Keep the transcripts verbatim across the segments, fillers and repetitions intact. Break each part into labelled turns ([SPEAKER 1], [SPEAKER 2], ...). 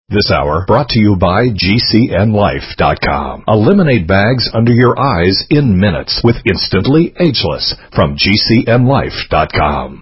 [SPEAKER 1] This hour brought to you by G C N Life dot com. Eliminate bags under your eyes in minutes with Instantly Ageless from G C N Life dot com.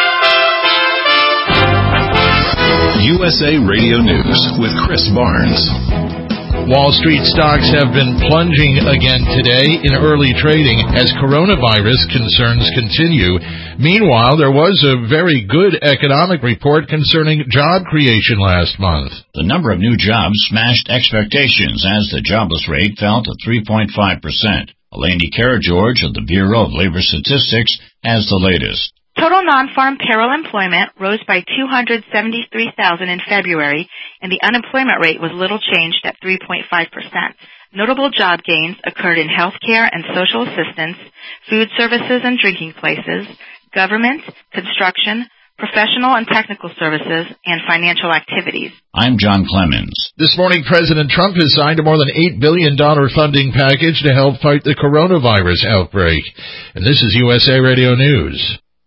[SPEAKER 2] U S A Radio News with Chris Barnes.
[SPEAKER 3] Wall Street stocks have been plunging again today in early trading as coronavirus concerns continue. Meanwhile, there was a very good economic report concerning job creation last month.
[SPEAKER 4] The number of new jobs smashed expectations as the jobless rate fell to three point five percent. Eleni Karageorge of the Bureau of Labor Statistics has the latest.
[SPEAKER 5] Total non-farm payroll employment rose by two hundred seventy-three thousand in February, and the unemployment rate was little changed at three point five percent. Notable job gains occurred in healthcare and social assistance, food services and drinking places, government, construction, professional and technical services, and financial activities.
[SPEAKER 4] I'm John Clemens.
[SPEAKER 3] This morning, President Trump has signed a more than eight billion dollars funding package to help fight the coronavirus outbreak. And this is U S A Radio News.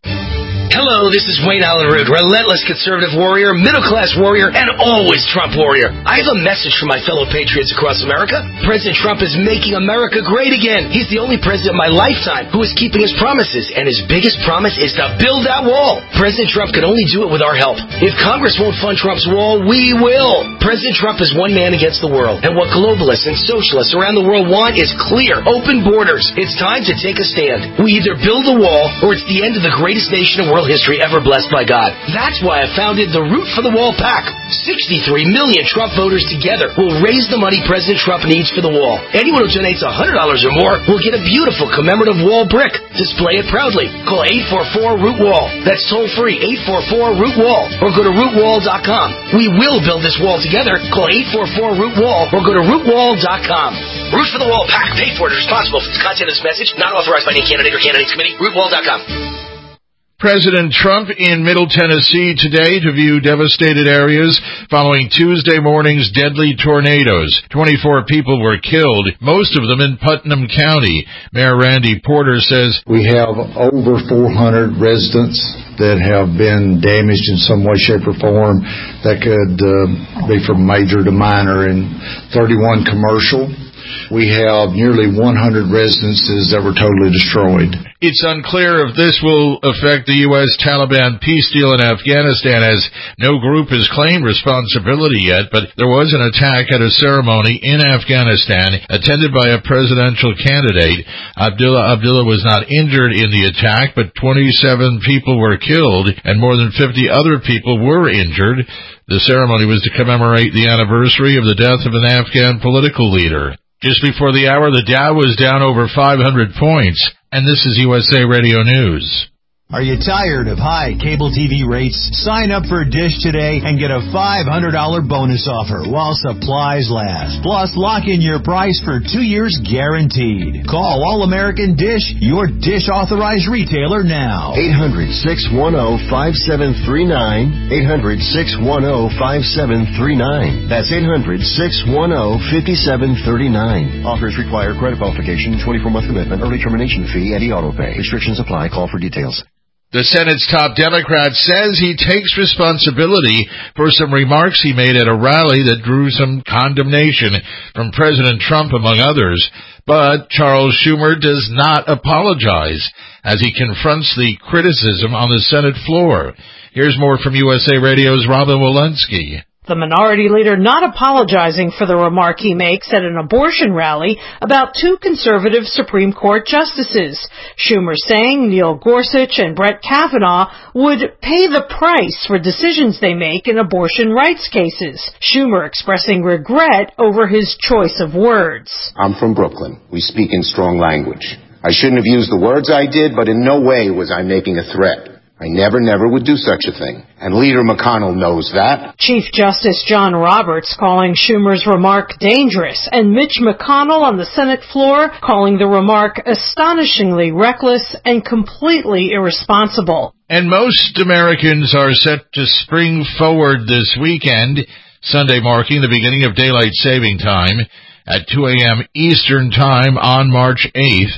[SPEAKER 6] Hello, this is Wayne Allen Root, relentless conservative warrior, middle-class warrior, and always Trump warrior. I have a message for my fellow patriots across America. President Trump is making America great again. He's the only president in my lifetime who is keeping his promises, and his biggest promise is to build that wall. President Trump can only do it with our help. If Congress won't fund Trump's wall, we will. President Trump is one man against the world, and what globalists and socialists around the world want is clear, open borders. It's time to take a stand. We either build a wall, or it's the end of the greatest nation in world history ever blessed by God. That's why I founded the Root for the Wall PAC. sixty-three million Trump voters together will raise the money President Trump needs for the wall. Anyone who donates one hundred dollars or more will get a beautiful commemorative wall brick. Display it proudly. Call eight four four root wall. That's toll free, eight four four root wall. Or go to root wall dot com. We will build this wall together. Call eight four four root wall or go to root wall dot com. Root for the Wall PAC. Paid for and responsible for the content of this message. Not authorized by any candidate or candidates committee. root wall dot com.
[SPEAKER 3] President Trump in Middle Tennessee today to view devastated areas following Tuesday morning's deadly tornadoes. twenty-four people were killed, most of them in Putnam County. Mayor Randy Porter says,
[SPEAKER 7] "We have over four hundred residents that have been damaged in some way, shape, or form. That could uh, be from major to minor, and thirty-one commercial. We have nearly one hundred residences that were totally destroyed."
[SPEAKER 3] It's unclear if this will affect the U S Taliban peace deal in Afghanistan, as no group has claimed responsibility yet, but there was an attack at a ceremony in Afghanistan attended by a presidential candidate. Abdullah Abdullah was not injured in the attack, but twenty-seven people were killed and more than fifty other people were injured. The ceremony was to commemorate the anniversary of the death of an Afghan political leader. Just before the hour, the Dow was down over five hundred points. And this is U S A Radio News.
[SPEAKER 8] Are you tired of high cable T V rates? Sign up for Dish today and get a five hundred dollars bonus offer while supplies last. Plus, lock in your price for two years guaranteed. Call All-American Dish, your Dish authorized retailer now.
[SPEAKER 9] eight hundred, six one zero, five seven three nine. eight hundred, six one zero, five seven three nine. That's eight hundred, six one zero, five seven three nine. Offers require credit qualification, twenty-four month commitment, early termination fee, and e-auto pay. Restrictions apply. Call for details.
[SPEAKER 3] The Senate's top Democrat says he takes responsibility for some remarks he made at a rally that drew some condemnation from President Trump, among others. But Charles Schumer does not apologize as he confronts the criticism on the Senate floor. Here's more from U S A Radio's Robin Walensky.
[SPEAKER 10] The minority leader not apologizing for the remark he makes at an abortion rally about two conservative Supreme Court justices. Schumer saying Neil Gorsuch and Brett Kavanaugh would pay the price for decisions they make in abortion rights cases. Schumer expressing regret over his choice of words.
[SPEAKER 11] I'm from Brooklyn. We speak in strong language. I shouldn't have used the words I did, but in no way was I making a threat. I never, never would do such a thing. And Leader McConnell knows that.
[SPEAKER 10] Chief Justice John Roberts calling Schumer's remark dangerous, and Mitch McConnell on the Senate floor calling the remark astonishingly reckless and completely irresponsible.
[SPEAKER 3] And most Americans are set to spring forward this weekend, Sunday marking the beginning of daylight saving time at two a.m. Eastern Time on March eighth.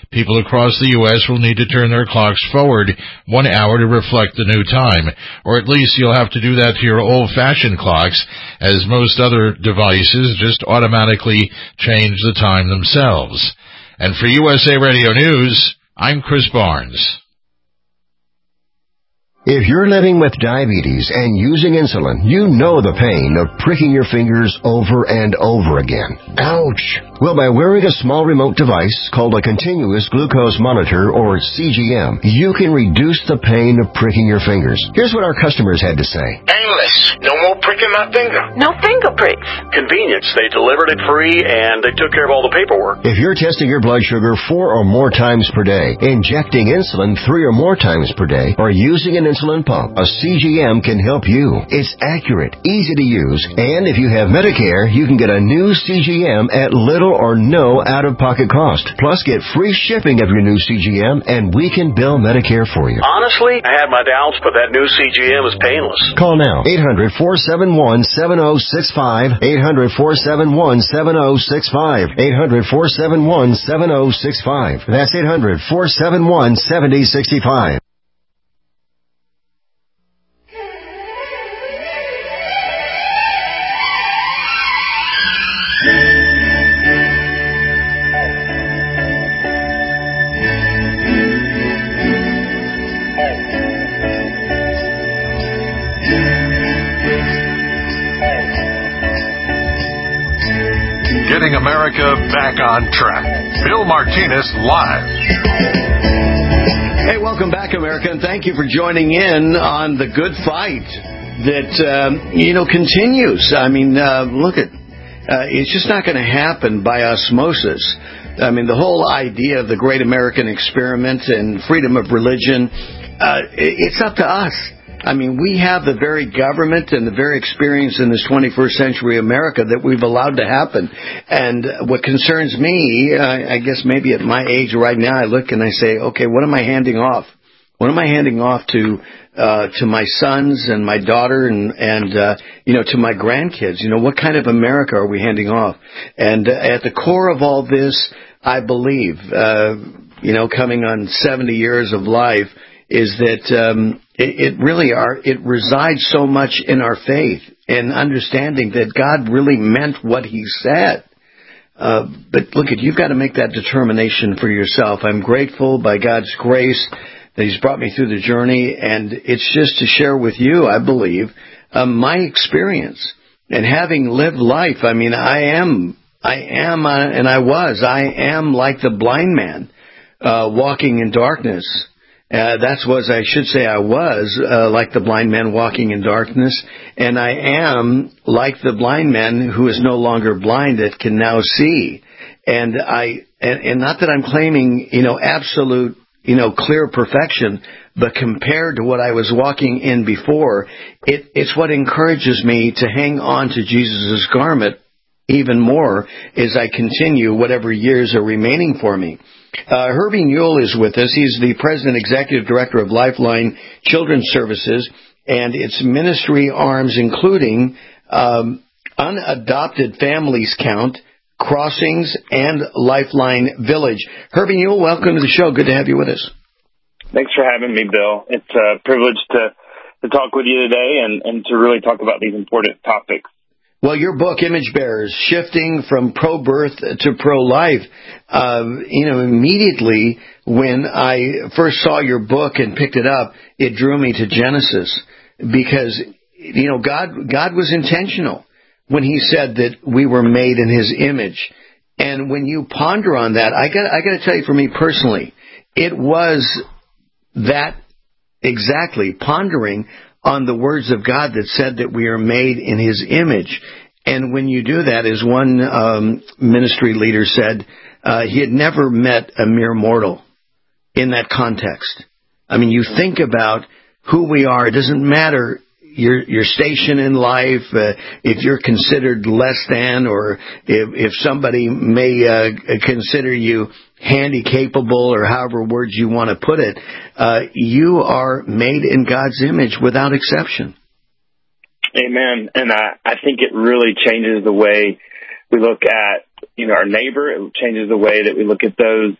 [SPEAKER 3] People across the U S will need to turn their clocks forward one hour to reflect the new time, or at least you'll have to do that to your old-fashioned clocks, as most other devices just automatically change the time themselves. And for U S A Radio News, I'm Chris Barnes.
[SPEAKER 9] If you're living with diabetes and using insulin, you know the pain of pricking your fingers over and over again. Ouch! Well, by wearing a small remote device called a continuous glucose monitor, or C G M, you can reduce the pain of pricking your fingers. Here's what our customers had to say.
[SPEAKER 12] Painless. No more pricking my finger. No finger pricks. Convenience. They delivered it free and they took care of all the paperwork.
[SPEAKER 9] If you're testing your blood sugar four or more times per day, injecting insulin three or more times per day, or using an insulin pump, a C G M can help you. It's accurate, easy to use, and if you have Medicare, you can get a new C G M at little or no out-of-pocket cost. Plus, get free shipping of your new C G M, and we can bill Medicare for you.
[SPEAKER 12] Honestly, I had my doubts, but that new C G M is painless.
[SPEAKER 9] Call now. eight hundred, four seven one, seven oh six five. eight hundred, four seven one, seven oh six five. eight hundred, four seven one, seven oh six five. That's eight hundred, four seven one, seven oh six five.
[SPEAKER 1] Getting America back on track. Bill Martinez live.
[SPEAKER 13] Hey, welcome back, America, and thank you for joining in on the good fight that, um, you know, continues. I mean, uh, look at, uh, it's just not going to happen by osmosis. I mean, the whole idea of the great American experiment and freedom of religion, uh, it's up to us. I mean, we have the very government and the very experience in this twenty-first century America that we've allowed to happen. And what concerns me, uh, I guess maybe at my age right now, I look and I say, okay, what am I handing off? What am I handing off to uh, to my sons and my daughter and, and uh, you know, to my grandkids? You know, what kind of America are we handing off? And uh, at the core of all this, I believe, uh, you know, coming on seventy years of life, is that um, it, it really are, it resides so much in our faith and understanding that God really meant what He said. Uh, but look, at you've got to make that determination for yourself. I'm grateful by God's grace that He's brought me through the journey, and it's just to share with you, I believe, um, my experience. And having lived life, I mean, I am, I am, uh, and I was, I am like the blind man uh, walking in darkness. Uh, that's was, I should say I was, uh, like the blind man walking in darkness, and I am like the blind man who is no longer blind that can now see. And I, and, and not that I'm claiming, you know, absolute, you know, clear perfection, but compared to what I was walking in before, it, it's what encourages me to hang on to Jesus' garment even more as I continue whatever years are remaining for me. Uh, Herbie Newell is with us. He's the President Executive Director of Lifeline Children's Services and its ministry arms, including um, Unadopted Families Count, Crossings, and Lifeline Village. Herbie Newell, welcome to the show. Good to have you with us.
[SPEAKER 14] Thanks for having me, Bill. It's a privilege to, to talk with you today and, and to really talk about these important topics.
[SPEAKER 13] Well, your book, Image Bearers, Shifting from Pro-Birth to Pro-Life, uh, you know, immediately when I first saw your book and picked it up, it drew me to Genesis because, you know, God, God was intentional when He said that we were made in His image. And when you ponder on that, I got, I got to tell you, for me personally, it was that exactly, pondering on the words of God that said that we are made in His image. And when you do that, as one um, ministry leader said, uh, he had never met a mere mortal in that context. I mean, you think about who we are. It doesn't matter your your station in life, uh, if you're considered less than, or if, if somebody may uh, consider you handy-capable, or however words you want to put it, uh, you are made in God's image without exception.
[SPEAKER 14] Amen. And I, I think it really changes the way we look at, you know, our neighbor. It changes the way that we look at those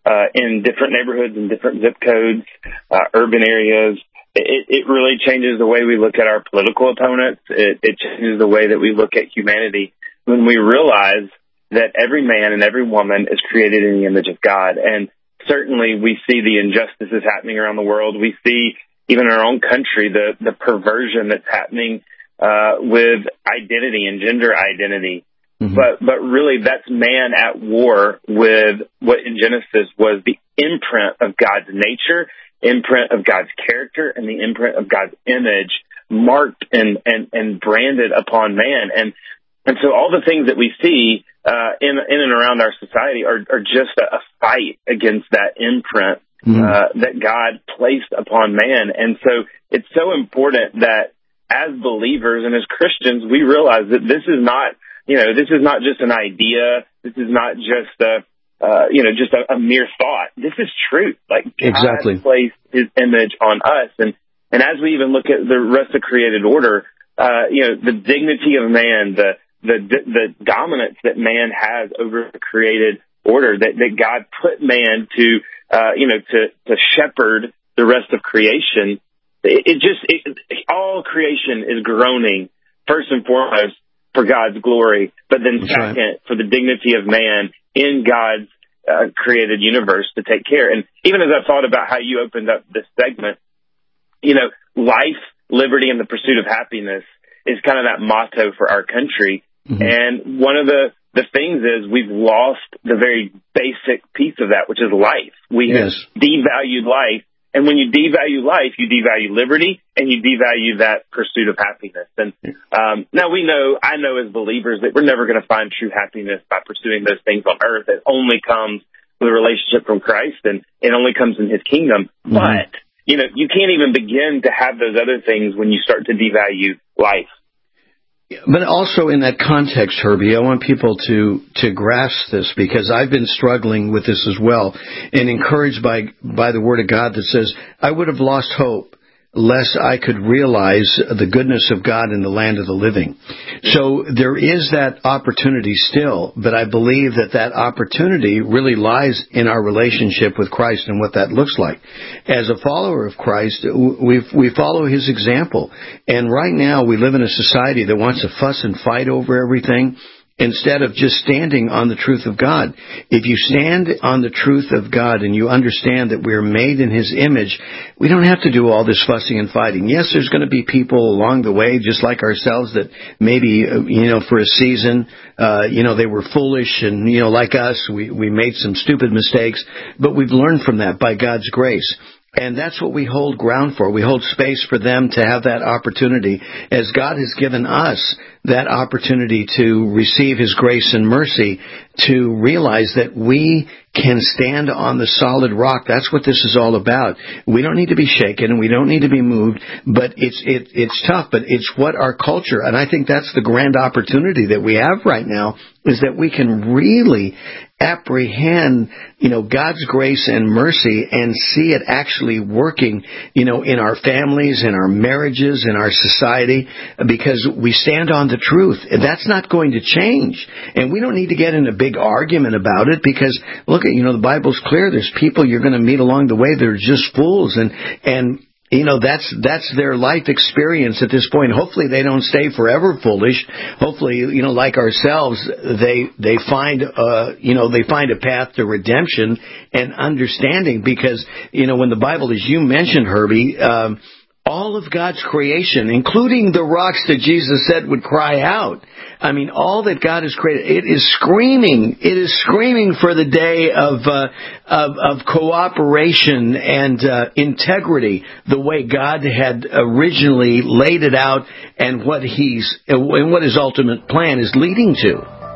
[SPEAKER 14] uh, in different neighborhoods and different zip codes, uh, urban areas. It, it really changes the way we look at our political opponents. It, it changes the way that we look at humanity when we realize that every man and every woman is created in the image of God. And certainly we see the injustices happening around the world. We see even in our own country the, the perversion that's happening uh, with identity and gender identity. Mm-hmm. But but really that's man at war with what in Genesis was the imprint of God's nature, imprint of God's character, and the imprint of God's image marked and, and, and branded upon man. And and so all the things that we see uh, in in and around our society are, are just a, a fight against that imprint mm-hmm. uh, that God placed upon man. And so it's so important that as believers and as Christians, we realize that this is not, you know, this is not just an idea. This is not just a, uh, you know, just a, a mere thought. This is truth. Like God
[SPEAKER 13] exactly.
[SPEAKER 14] placed His image on us, and and as we even look at the rest of created order, uh, you know, the dignity of man, the the the dominance that man has over the created order, that that God put man to, uh, you know, to to shepherd the rest of creation. It, it just it, all creation is groaning first and foremost for God's glory, but then That's second right. for the dignity of man in God's uh, created universe to take care. And even as I thought about how you opened up this segment, you know, life, liberty, and the pursuit of happiness is kind of that motto for our country. Mm-hmm. And one of the, the things is we've lost the very basic piece of that, which is life. We yes. have devalued life. And when you devalue life, you devalue liberty and you devalue that pursuit of happiness. And um, now we know, I know as believers that we're never going to find true happiness by pursuing those things on earth. It only comes with a relationship from Christ, and it only comes in His kingdom. Mm-hmm. But, you know, you can't even begin to have those other things when you start to devalue life.
[SPEAKER 13] But also in that context, Herbie, I want people to, to grasp this, because I've been struggling with this as well, and encouraged by, by the Word of God that says, I would have lost hope lest I could realize the goodness of God in the land of the living. So there is that opportunity still, but I believe that that opportunity really lies in our relationship with Christ and what that looks like. As a follower of Christ, we we follow His example. And right now we live in a society that wants to fuss and fight over everything, instead of just standing on the truth of God. If you stand on the truth of God and you understand that we're made in His image, we don't have to do all this fussing and fighting. Yes, there's going to be people along the way, just like ourselves, that maybe, you know, for a season, uh, you know, they were foolish, and, you know, like us, we, we made some stupid mistakes, but we've learned from that by God's grace. And that's what we hold ground for. We hold space for them to have that opportunity, as God has given us that opportunity to receive His grace and mercy, to realize that we can stand on the solid rock. That's what this is all about. We don't need to be shaken, and we don't need to be moved, but it's it, it's tough, but it's what our culture, and I think that's the grand opportunity that we have right now, is that we can really apprehend, you know, God's grace and mercy and see it actually working, you know, in our families, in our marriages, in our society, because we stand on the truth. That's not going to change. And we don't need to get in a big argument about it, because, look, at you know, the Bible's clear. There's people you're going to meet along the way that are just fools, and, and, you know, that's that's their life experience at this point. Hopefully they don't stay forever foolish. Hopefully, you know, like ourselves, they they find uh you know, they find a path to redemption and understanding, because, you know, when the Bible, as you mentioned, Herbie, um all of God's creation, including the rocks that Jesus said would cry out. I mean, all that God has created, it is screaming. It is screaming for the day of uh, of, of cooperation and uh, integrity, the way God had originally laid it out, and what He's and what His ultimate plan is leading to.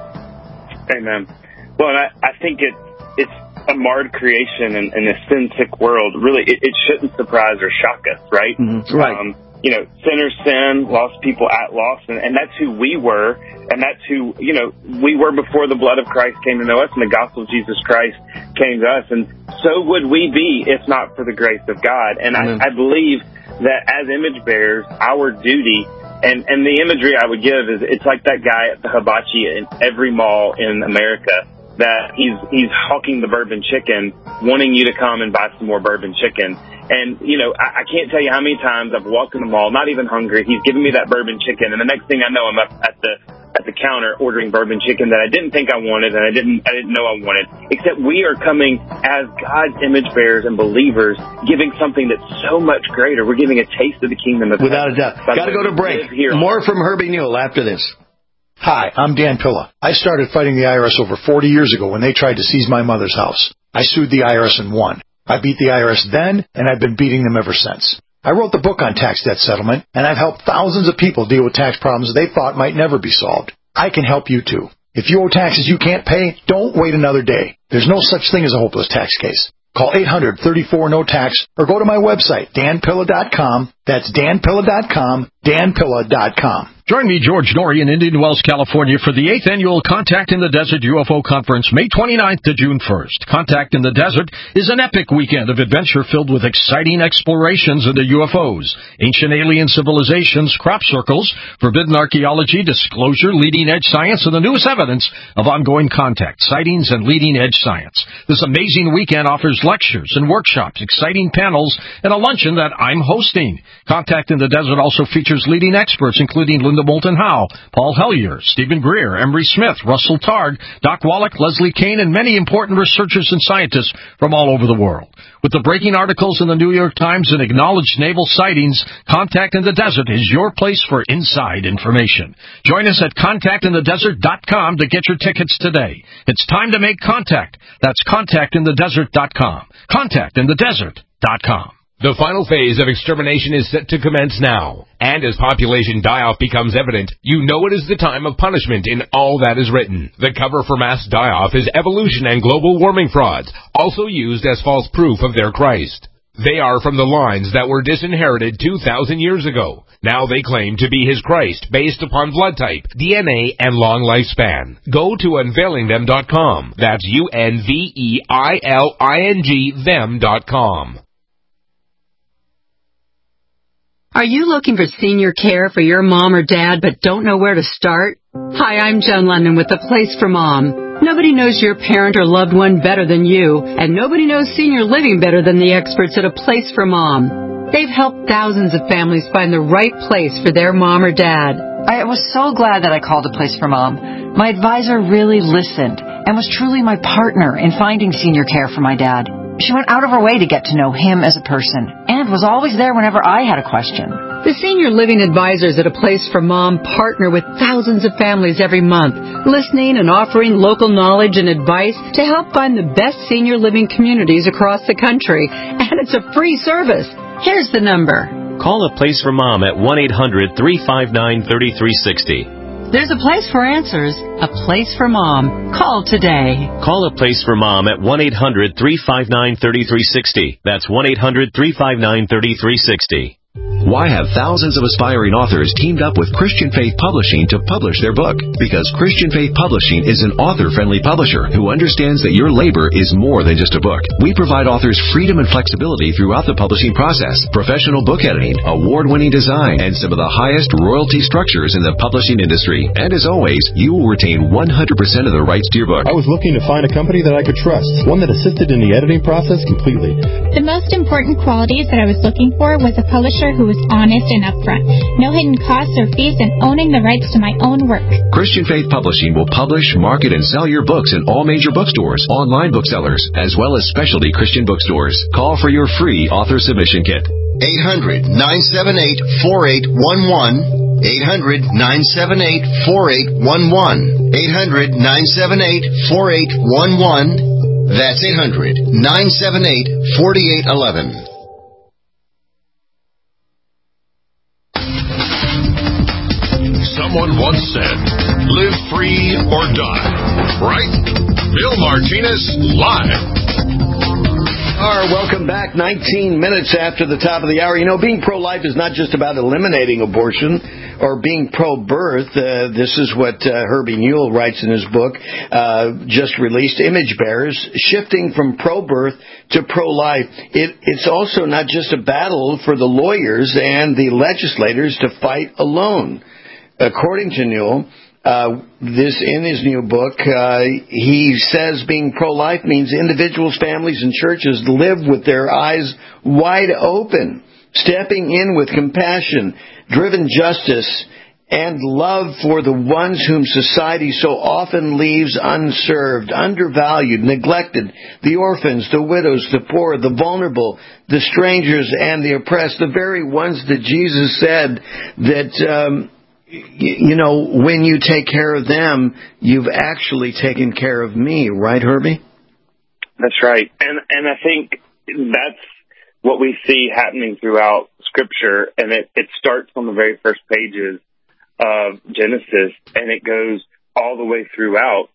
[SPEAKER 14] Amen. Well, and I, I think it it's. a marred creation in, in a sin-sick world, really, it, it shouldn't surprise or shock us, right?
[SPEAKER 13] Mm-hmm. Right. Um,
[SPEAKER 14] you know, sinners sin, lost people at loss, and, and that's who we were, and that's who, you know, we were before the blood of Christ came to know us and the gospel of Jesus Christ came to us, and so would we be if not for the grace of God. And I, I believe that as image bearers, our duty, and, and the imagery I would give is, it's like that guy at the hibachi in every mall in America that he's he's hawking the bourbon chicken, wanting you to come and buy some more bourbon chicken. And, you know, I, I can't tell you how many times I've walked in the mall, not even hungry. He's giving me that bourbon chicken, and the next thing I know, I'm up at the at the counter ordering bourbon chicken that I didn't think I wanted and I didn't I didn't know I wanted. Except we are coming as God's image bearers and believers, giving something that's so much greater. We're giving a taste of the kingdom of
[SPEAKER 13] Without a doubt. Got to go to break. More from Herbie Newell after this.
[SPEAKER 15] Hi, I'm Dan Pilla. I started fighting the I R S over forty years ago when they tried to seize my mother's house. I sued the I R S and won. I beat the I R S then, and I've been beating them ever since. I wrote the book on tax debt settlement, and I've helped thousands of people deal with tax problems they thought might never be solved. I can help you too. If you owe taxes you can't pay, don't wait another day. There's no such thing as a hopeless tax case. Call eight hundred, thirty-four, no tax or go to my website, dan pilla dot com. That's dan pilla dot com, dan pilla dot com.
[SPEAKER 16] Join me, George Norrie, in Indian Wells, California, for the eighth Annual Contact in the Desert U F O Conference, May twenty-ninth to June first. Contact in the Desert is an epic weekend of adventure filled with exciting explorations into U F Os, ancient alien civilizations, crop circles, forbidden archaeology, disclosure, leading-edge science, and the newest evidence of ongoing contact, sightings, and leading-edge science. This amazing weekend offers lectures and workshops, exciting panels, and a luncheon that I'm hosting. Contact in the Desert also features leading experts, including Linda Moulton Howe, Paul Hellyer, Stephen Greer, Emery Smith, Russell Targ, Doc Wallach, Leslie Kane, and many important researchers and scientists from all over the world. With the breaking articles in the New York Times and acknowledged naval sightings, Contact in the Desert is your place for inside information. Join us at contact in the desert dot com to get your tickets today. It's time to make contact. That's contact in the desert dot com. contact in the desert dot com.
[SPEAKER 17] The final phase of extermination is set to commence now. And as population die-off becomes evident, you know it is the time of punishment in all that is written. The cover for mass die-off is evolution and global warming frauds, also used as false proof of their Christ. They are from the lines that were disinherited two thousand years ago. Now they claim to be his Christ based upon blood type, D N A, and long lifespan. Go to unveiling them dot com. That's U N V E I L I N G them dot com.
[SPEAKER 18] Are you looking for senior care for your mom or dad but don't know where to start? Hi, I'm Joan London with The Place for Mom. Nobody knows your parent or loved one better than you, and nobody knows senior living better than the experts at A Place for Mom. They've helped thousands of families find the right place for their mom or dad.
[SPEAKER 19] I was so glad that I called A Place for Mom. My advisor really listened and was truly my partner in finding senior care for my dad. She went out of her way to get to know him as a person and was always there whenever I had a question.
[SPEAKER 18] The senior living advisors at A Place for Mom partner with thousands of families every month, listening and offering local knowledge and advice to help find the best senior living communities across the country. And it's a free service. Here's the number.
[SPEAKER 20] Call A Place for Mom at one eight hundred, three five nine, three three six zero.
[SPEAKER 18] There's a place for answers, a place for mom. Call today.
[SPEAKER 20] Call A Place for Mom at one eight hundred, three five nine, three three six zero. That's one eight hundred, three five nine, three three six zero.
[SPEAKER 21] Why have thousands of aspiring authors teamed up with Christian Faith Publishing to publish their book? Because Christian Faith Publishing is an author-friendly publisher who understands that your labor is more than just a book. We provide authors freedom and flexibility throughout the publishing process, professional book editing, award-winning design, and some of the highest royalty structures in the publishing industry. And as always, you will retain one hundred percent of the rights to your book.
[SPEAKER 22] I was looking to find a company that I could trust, one that assisted in the editing process completely.
[SPEAKER 23] The most important qualities that I was looking for was a publisher who was honest and upfront, no hidden costs or fees, and owning the rights to my own work.
[SPEAKER 21] Christian Faith Publishing will publish, market, and sell your books in all major bookstores, online booksellers, as well as specialty Christian bookstores. Call for your free author submission kit.
[SPEAKER 24] eight hundred, nine seven eight, four eight one one. eight hundred, nine seven eight, four eight one one. eight hundred, nine seven eight, four eight one one. That's eight hundred, nine seven eight, four eight one one.
[SPEAKER 2] Someone once said, live free or die. Right? Bill Martinez, live.
[SPEAKER 13] All right, welcome back. nineteen minutes after the top of the hour. You know, being pro-life is not just about eliminating abortion or being pro-birth. Uh, this is what uh, Herbie Newell writes in his book, uh, just released, Image Bearers, shifting from pro-birth to pro-life. It, it's also not just a battle for the lawyers and the legislators to fight alone. According to Newell, uh, this in his new book. Uh, he says being pro-life means individuals, families, and churches live with their eyes wide open, stepping in with compassion, driven justice, and love for the ones whom society so often leaves unserved, undervalued, neglected, the orphans, the widows, the poor, the vulnerable, the strangers, and the oppressed, the very ones that Jesus said that, um, y- you know, when you take care of them, you've actually taken care of me, right, Herbie?
[SPEAKER 14] That's right. And, and I think that's what we see happening throughout Scripture, and it, it starts on the very first pages of Genesis, and it goes all the way throughout.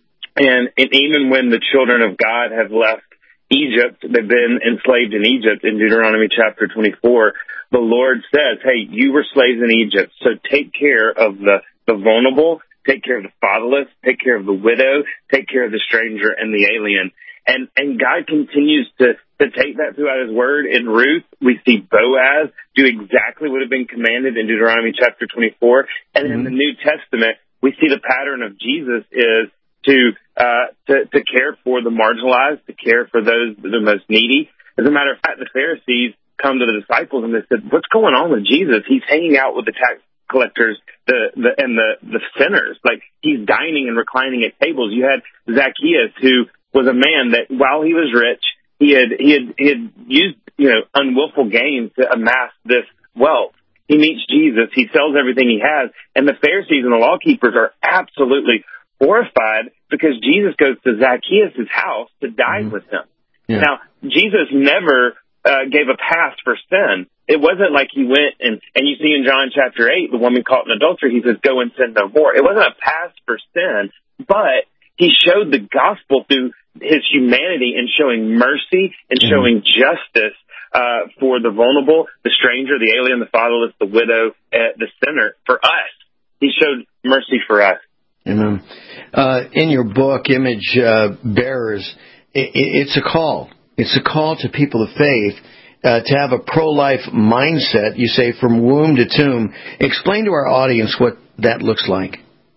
[SPEAKER 14] And, and even when the children of God have left Egypt, they've been enslaved in Egypt in Deuteronomy chapter twenty-four, the Lord says, hey, you were slaves in Egypt, so take care of the, the vulnerable, take care of the fatherless, take care of the widow, take care of the stranger and the alien. And, and God continues to, to take that throughout his word. In Ruth, we see Boaz do exactly what had been commanded in Deuteronomy chapter twenty-four. And mm-hmm. in the New Testament, we see the pattern of Jesus is to, uh, to, to care for the marginalized, to care for those that are most needy. As a matter of fact, the Pharisees come to the disciples and they said, what's going on with Jesus? He's hanging out with the tax collectors the, the, and the, the sinners. Like, he's dining and reclining at tables. You had Zacchaeus, who was a man that while he was rich, he had, he had, he had used, you know, unwillful gain to amass this wealth. He meets Jesus. He sells everything he has. And the Pharisees and the law keepers are absolutely horrified because Jesus goes to Zacchaeus' house to dine mm-hmm. with him. Yeah. Now, Jesus never uh, gave a pass for sin. It wasn't like he went and, and you see in John chapter eight, the woman caught in adultery, he says, go and sin no more. It wasn't a pass for sin, but he showed the gospel through his humanity and showing mercy and mm-hmm. showing justice uh, for the vulnerable, the stranger, the alien, the fatherless, the widow, uh, the sinner. For us, he showed mercy for us.
[SPEAKER 13] Amen. Uh, in your book, Image uh, Bearers, it, it's a call. It's a call to people of faith uh, to have a pro-life mindset, you say, from womb to tomb. Explain to our audience what that looks like.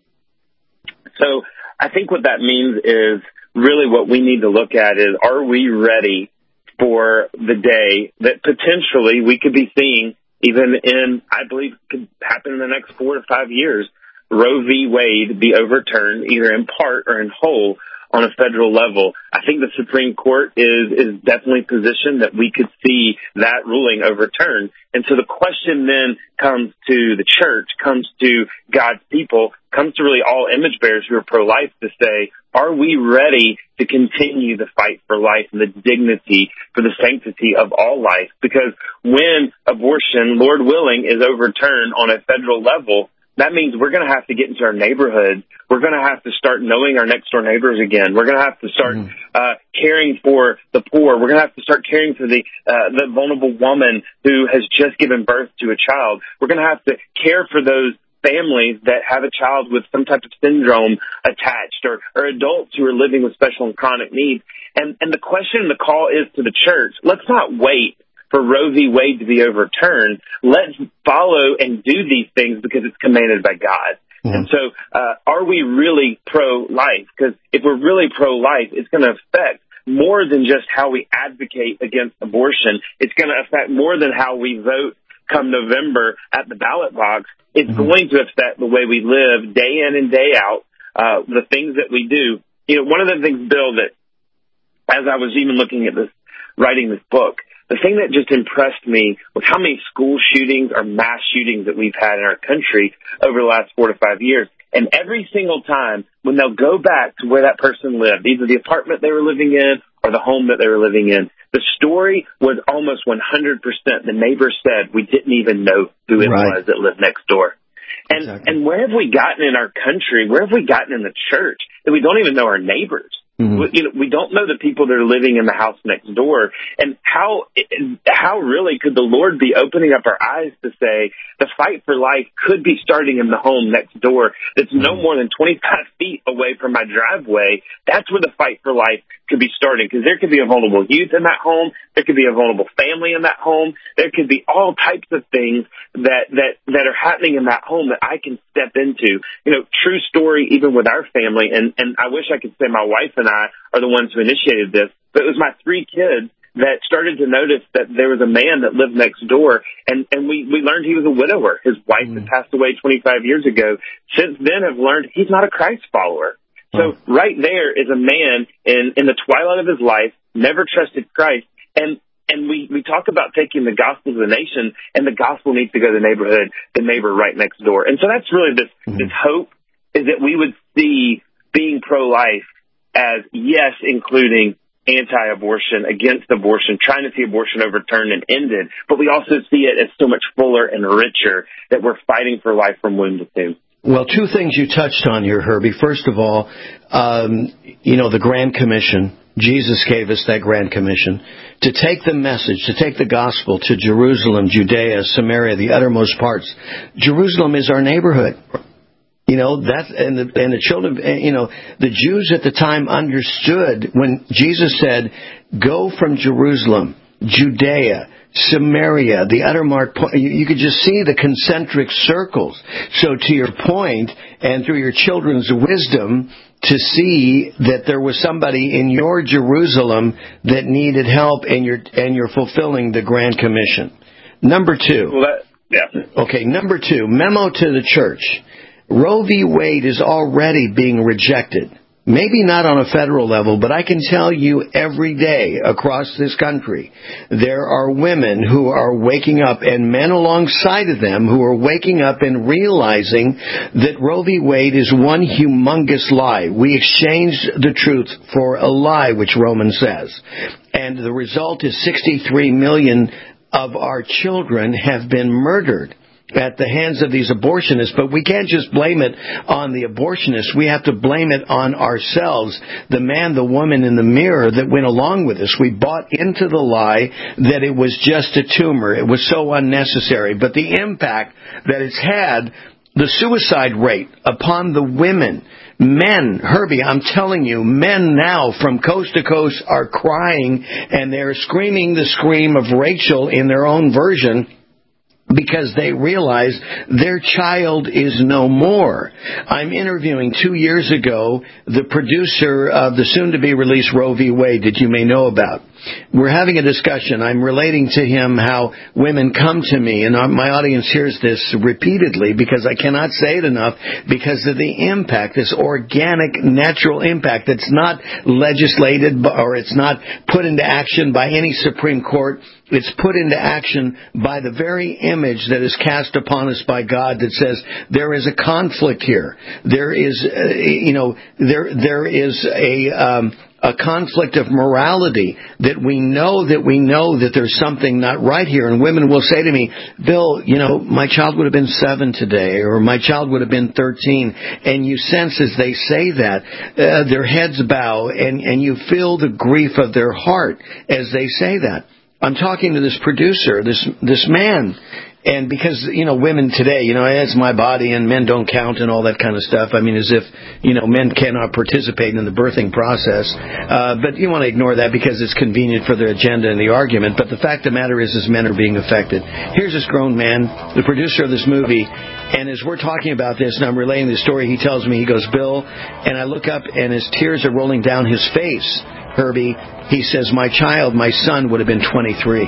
[SPEAKER 14] So I think what that means is really what we need to look at is, are we ready for the day that potentially we could be seeing even in, I believe, could happen in the next four to five years, Roe v. Wade be overturned either in part or in whole on a federal level. I think the Supreme Court is, is definitely positioned that we could see that ruling overturned. And so the question then comes to the church, comes to God's people, comes to really all image bearers who are pro-life to say, are we ready to continue the fight for life and the dignity for the sanctity of all life? Because when abortion, Lord willing, is overturned on a federal level, that means we're going to have to get into our neighborhood. We're going to have to start knowing our next door neighbors again. We're going to have to start mm-hmm. uh, caring for the poor. We're going to have to start caring for the uh, the vulnerable woman who has just given birth to a child. We're going to have to care for those families that have a child with some type of syndrome attached, or, or adults who are living with special and chronic needs. And, and the question and the call is to the church, let's not wait for Roe v. Wade to be overturned. Let's follow and do these things because it's commanded by God. Mm-hmm. And so uh, are we really pro-life? Because if we're really pro-life, it's going to affect more than just how we advocate against abortion. It's going to affect more than how we vote come November at the ballot box. It's mm-hmm. going to affect the way we live day in and day out, uh, the things that we do. You know, one of the things, Bill, that as I was even looking at this, writing this book, the thing that just impressed me was how many school shootings or mass shootings that we've had in our country over the last four to five years. And every single time when they'll go back to where that person lived, either the apartment they were living in or the home that they were living in, the story was almost one hundred percent. The neighbors said, we didn't even know who it right. was that lived next door. And, exactly. and where have we gotten in our country? Where have we gotten in the church that we don't even know our neighbors? Mm-hmm. We, you know, we don't know the people that are living in the house next door. And how how really could the Lord be opening up our eyes to say the fight for life could be starting in the home next door that's no more than twenty-five feet away from my driveway? That's where the fight for life could be starting, because there could be a vulnerable youth in that home. There could be a vulnerable family in that home. There could be all types of things that, that, that are happening in that home that I can step into. You know, true story, even with our family. And, and I wish I could say my wife and I are the ones who initiated this, but it was my three kids that started to notice that there was a man that lived next door, and, and we, we learned he was a widower. His wife had passed away twenty-five years ago. Since then, I've learned he's not a Christ follower. So right there is a man in, in the twilight of his life, never trusted Christ, and and we, we talk about taking the gospel to the nation, and the gospel needs to go to the neighborhood, the neighbor right next door. And so that's really this, mm-hmm. this hope, is that we would see being pro-life as, yes, including anti-abortion, against abortion, trying to see abortion overturned and ended, but we also see it as so much fuller and richer that we're fighting for life from womb to tomb.
[SPEAKER 13] Well, two things you touched on here, Herbie. First of all, um, you know, the Grand Commission. Jesus gave us that Grand Commission to take the message, to take the gospel to Jerusalem, Judea, Samaria, the uttermost parts. Jerusalem is our neighborhood. You know, that, and the, and the children, you know, the Jews at the time understood when Jesus said, go from Jerusalem, Judea, Samaria, the uttermost point. You, you could just see the concentric circles. So to your point, and through your children's wisdom, to see that there was somebody in your Jerusalem that needed help, and you're, and you're fulfilling the Grand Commission. Number two.
[SPEAKER 14] Well, that, yeah.
[SPEAKER 13] Okay, number two, memo to the church. Roe v. Wade is already being rejected. Maybe not on a federal level, but I can tell you every day across this country, there are women who are waking up, and men alongside of them who are waking up and realizing that Roe v. Wade is one humongous lie. We exchanged the truth for a lie, which Romans says. And the result is sixty-three million of our children have been murdered at the hands of these abortionists. But we can't just blame it on the abortionists. We have to blame it on ourselves, the man, the woman in the mirror that went along with us. We bought into the lie that it was just a tumor. It was so unnecessary. But the impact that it's had, the suicide rate upon the women, men, Herbie, I'm telling you, men now from coast to coast are crying, and they're screaming the scream of Rachel in their own version, because they realize their child is no more. I'm interviewing two years ago the producer of the soon-to-be-released Roe v. Wade that you may know about. We're having a discussion. I'm relating to him how women come to me, and my audience hears this repeatedly because I cannot say it enough, because of the impact, this organic, natural impact that's not legislated or it's not put into action by any Supreme Court. It's put into action by the very image that is cast upon us by God that says there is a conflict here. There is, uh, you know, there there is a um, a conflict of morality that we know that we know that there's something not right here. And women will say to me, Bill, you know, my child would have been seven today, or my child would have been thirteen. And you sense as they say that, uh, their heads bow, and, and you feel the grief of their heart as they say that. I'm talking to this producer, this this man, and because, you know, women today, you know, it's my body and men don't count and all that kind of stuff. I mean, as if, you know, men cannot participate in the birthing process. Uh, but you want to ignore that because it's convenient for their agenda and the argument. But the fact of the matter is, is men are being affected. Here's this grown man, the producer of this movie, and as we're talking about this and I'm relaying the story, he tells me, he goes, Bill, and I look up and his tears are rolling down his face. Herbie, he says, my child, my son would have been twenty-three.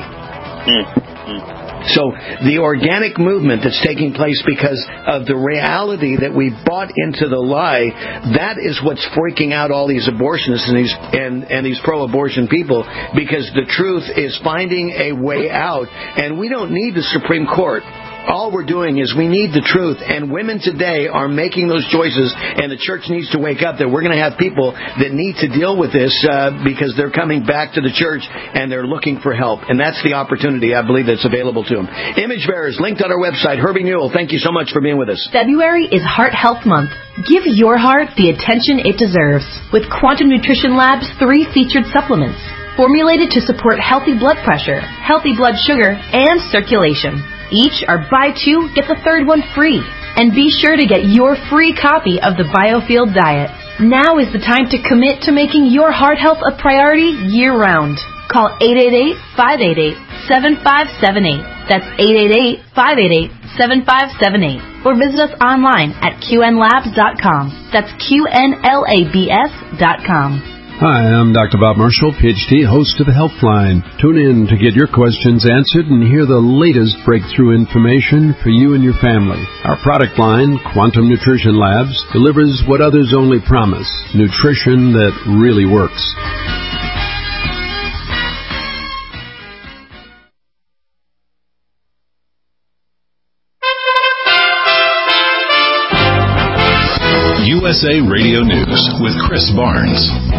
[SPEAKER 13] Mm-hmm. So the organic movement that's taking place because of the reality that we bought into the lie, that is what's freaking out all these abortionists and these and, and these pro-abortion people, because the truth is finding a way out. And we don't need the Supreme Court. All we're doing is we need the truth, and women today are making those choices, and the church needs to wake up that we're going to have people that need to deal with this uh, because they're coming back to the church and they're looking for help, and that's the opportunity I believe that's available to them. Image Bearers, linked on our website. Herbie Newell, thank you so much for being with us.
[SPEAKER 4] February is Heart Health Month. Give your heart the attention it deserves with Quantum Nutrition Lab's three featured supplements, formulated to support healthy blood pressure, healthy blood sugar, and circulation. Each are buy two, get the third one free. And be sure to get your free copy of the Biofield Diet. Now is the time to commit to making your heart health a priority year-round. Call eight eight eight, five eight eight, seven five seven eight. That's eight eight eight, five eight eight, seven five seven eight. Or visit us online at Q N labs dot com. That's Q N L A B S dot com.
[SPEAKER 5] Hi, I'm Doctor Bob Marshall, P H D, host of the Healthline. Tune in to get your questions answered and hear the latest breakthrough information for you and your family. Our product line, Quantum Nutrition Labs, delivers what others only promise, nutrition that really works.
[SPEAKER 1] U S A Radio News with Chris Barnes.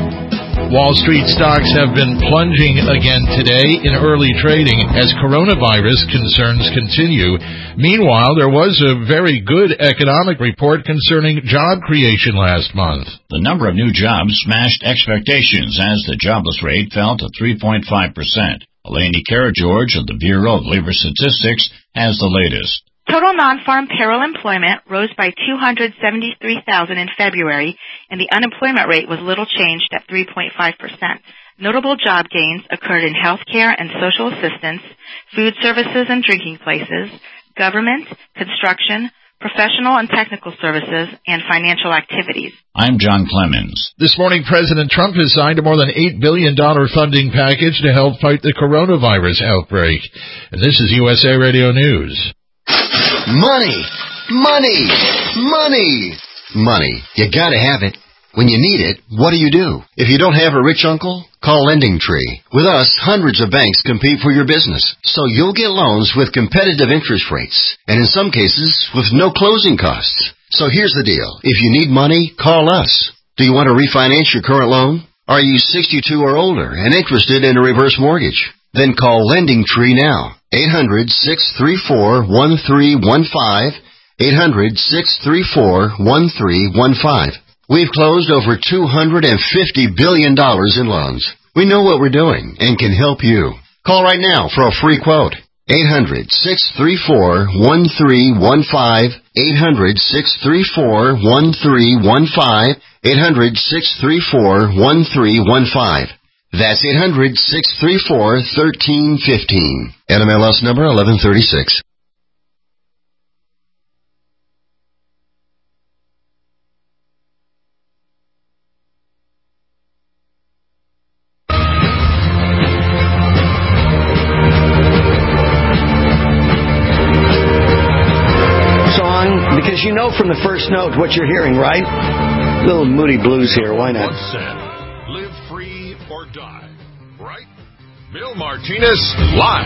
[SPEAKER 3] Wall Street stocks have been plunging again today in early trading as coronavirus concerns continue. Meanwhile, there was a very good economic report concerning job creation last month.
[SPEAKER 6] The number of new jobs smashed expectations as the jobless rate fell to three point five percent. Eleni Karageorge of the Bureau of Labor Statistics has the latest.
[SPEAKER 7] Total non-farm payroll employment rose by two hundred seventy-three thousand in February, and the unemployment rate was little changed at three point five percent. Notable job gains occurred in healthcare and social assistance, food services and drinking places, government, construction, professional and technical services, and financial activities.
[SPEAKER 6] I'm John Clemens.
[SPEAKER 3] This morning, President Trump has signed a more than eight billion dollars funding package to help fight the coronavirus outbreak. And this is U S A Radio News.
[SPEAKER 24] Money! Money! Money! Money. You gotta have it. When you need it, what do you do? If you don't have a rich uncle, call Lending Tree. With us, hundreds of banks compete for your business, so you'll get loans with competitive interest rates, and in some cases, with no closing costs. So here's the deal. If you need money, call us. Do you want to refinance your current loan? Are you sixty-two or older and interested in a reverse mortgage? Then call Lending Tree now. eight hundred, six three four, one three one five. eight hundred, six three four, one three one five. We've closed over two hundred fifty billion dollars in loans. We know what we're doing and can help you. Call right now for a free quote. eight hundred, six three four, one three one five. eight hundred, six three four, one three one five. eight hundred, six three four, one three one five. That's eight hundred, six three four, one three one five. N M L S number eleven thirty-six.
[SPEAKER 13] Song, because you know from the first note what you're hearing, right? Little Moody Blues here, why not?
[SPEAKER 2] Bill Martinez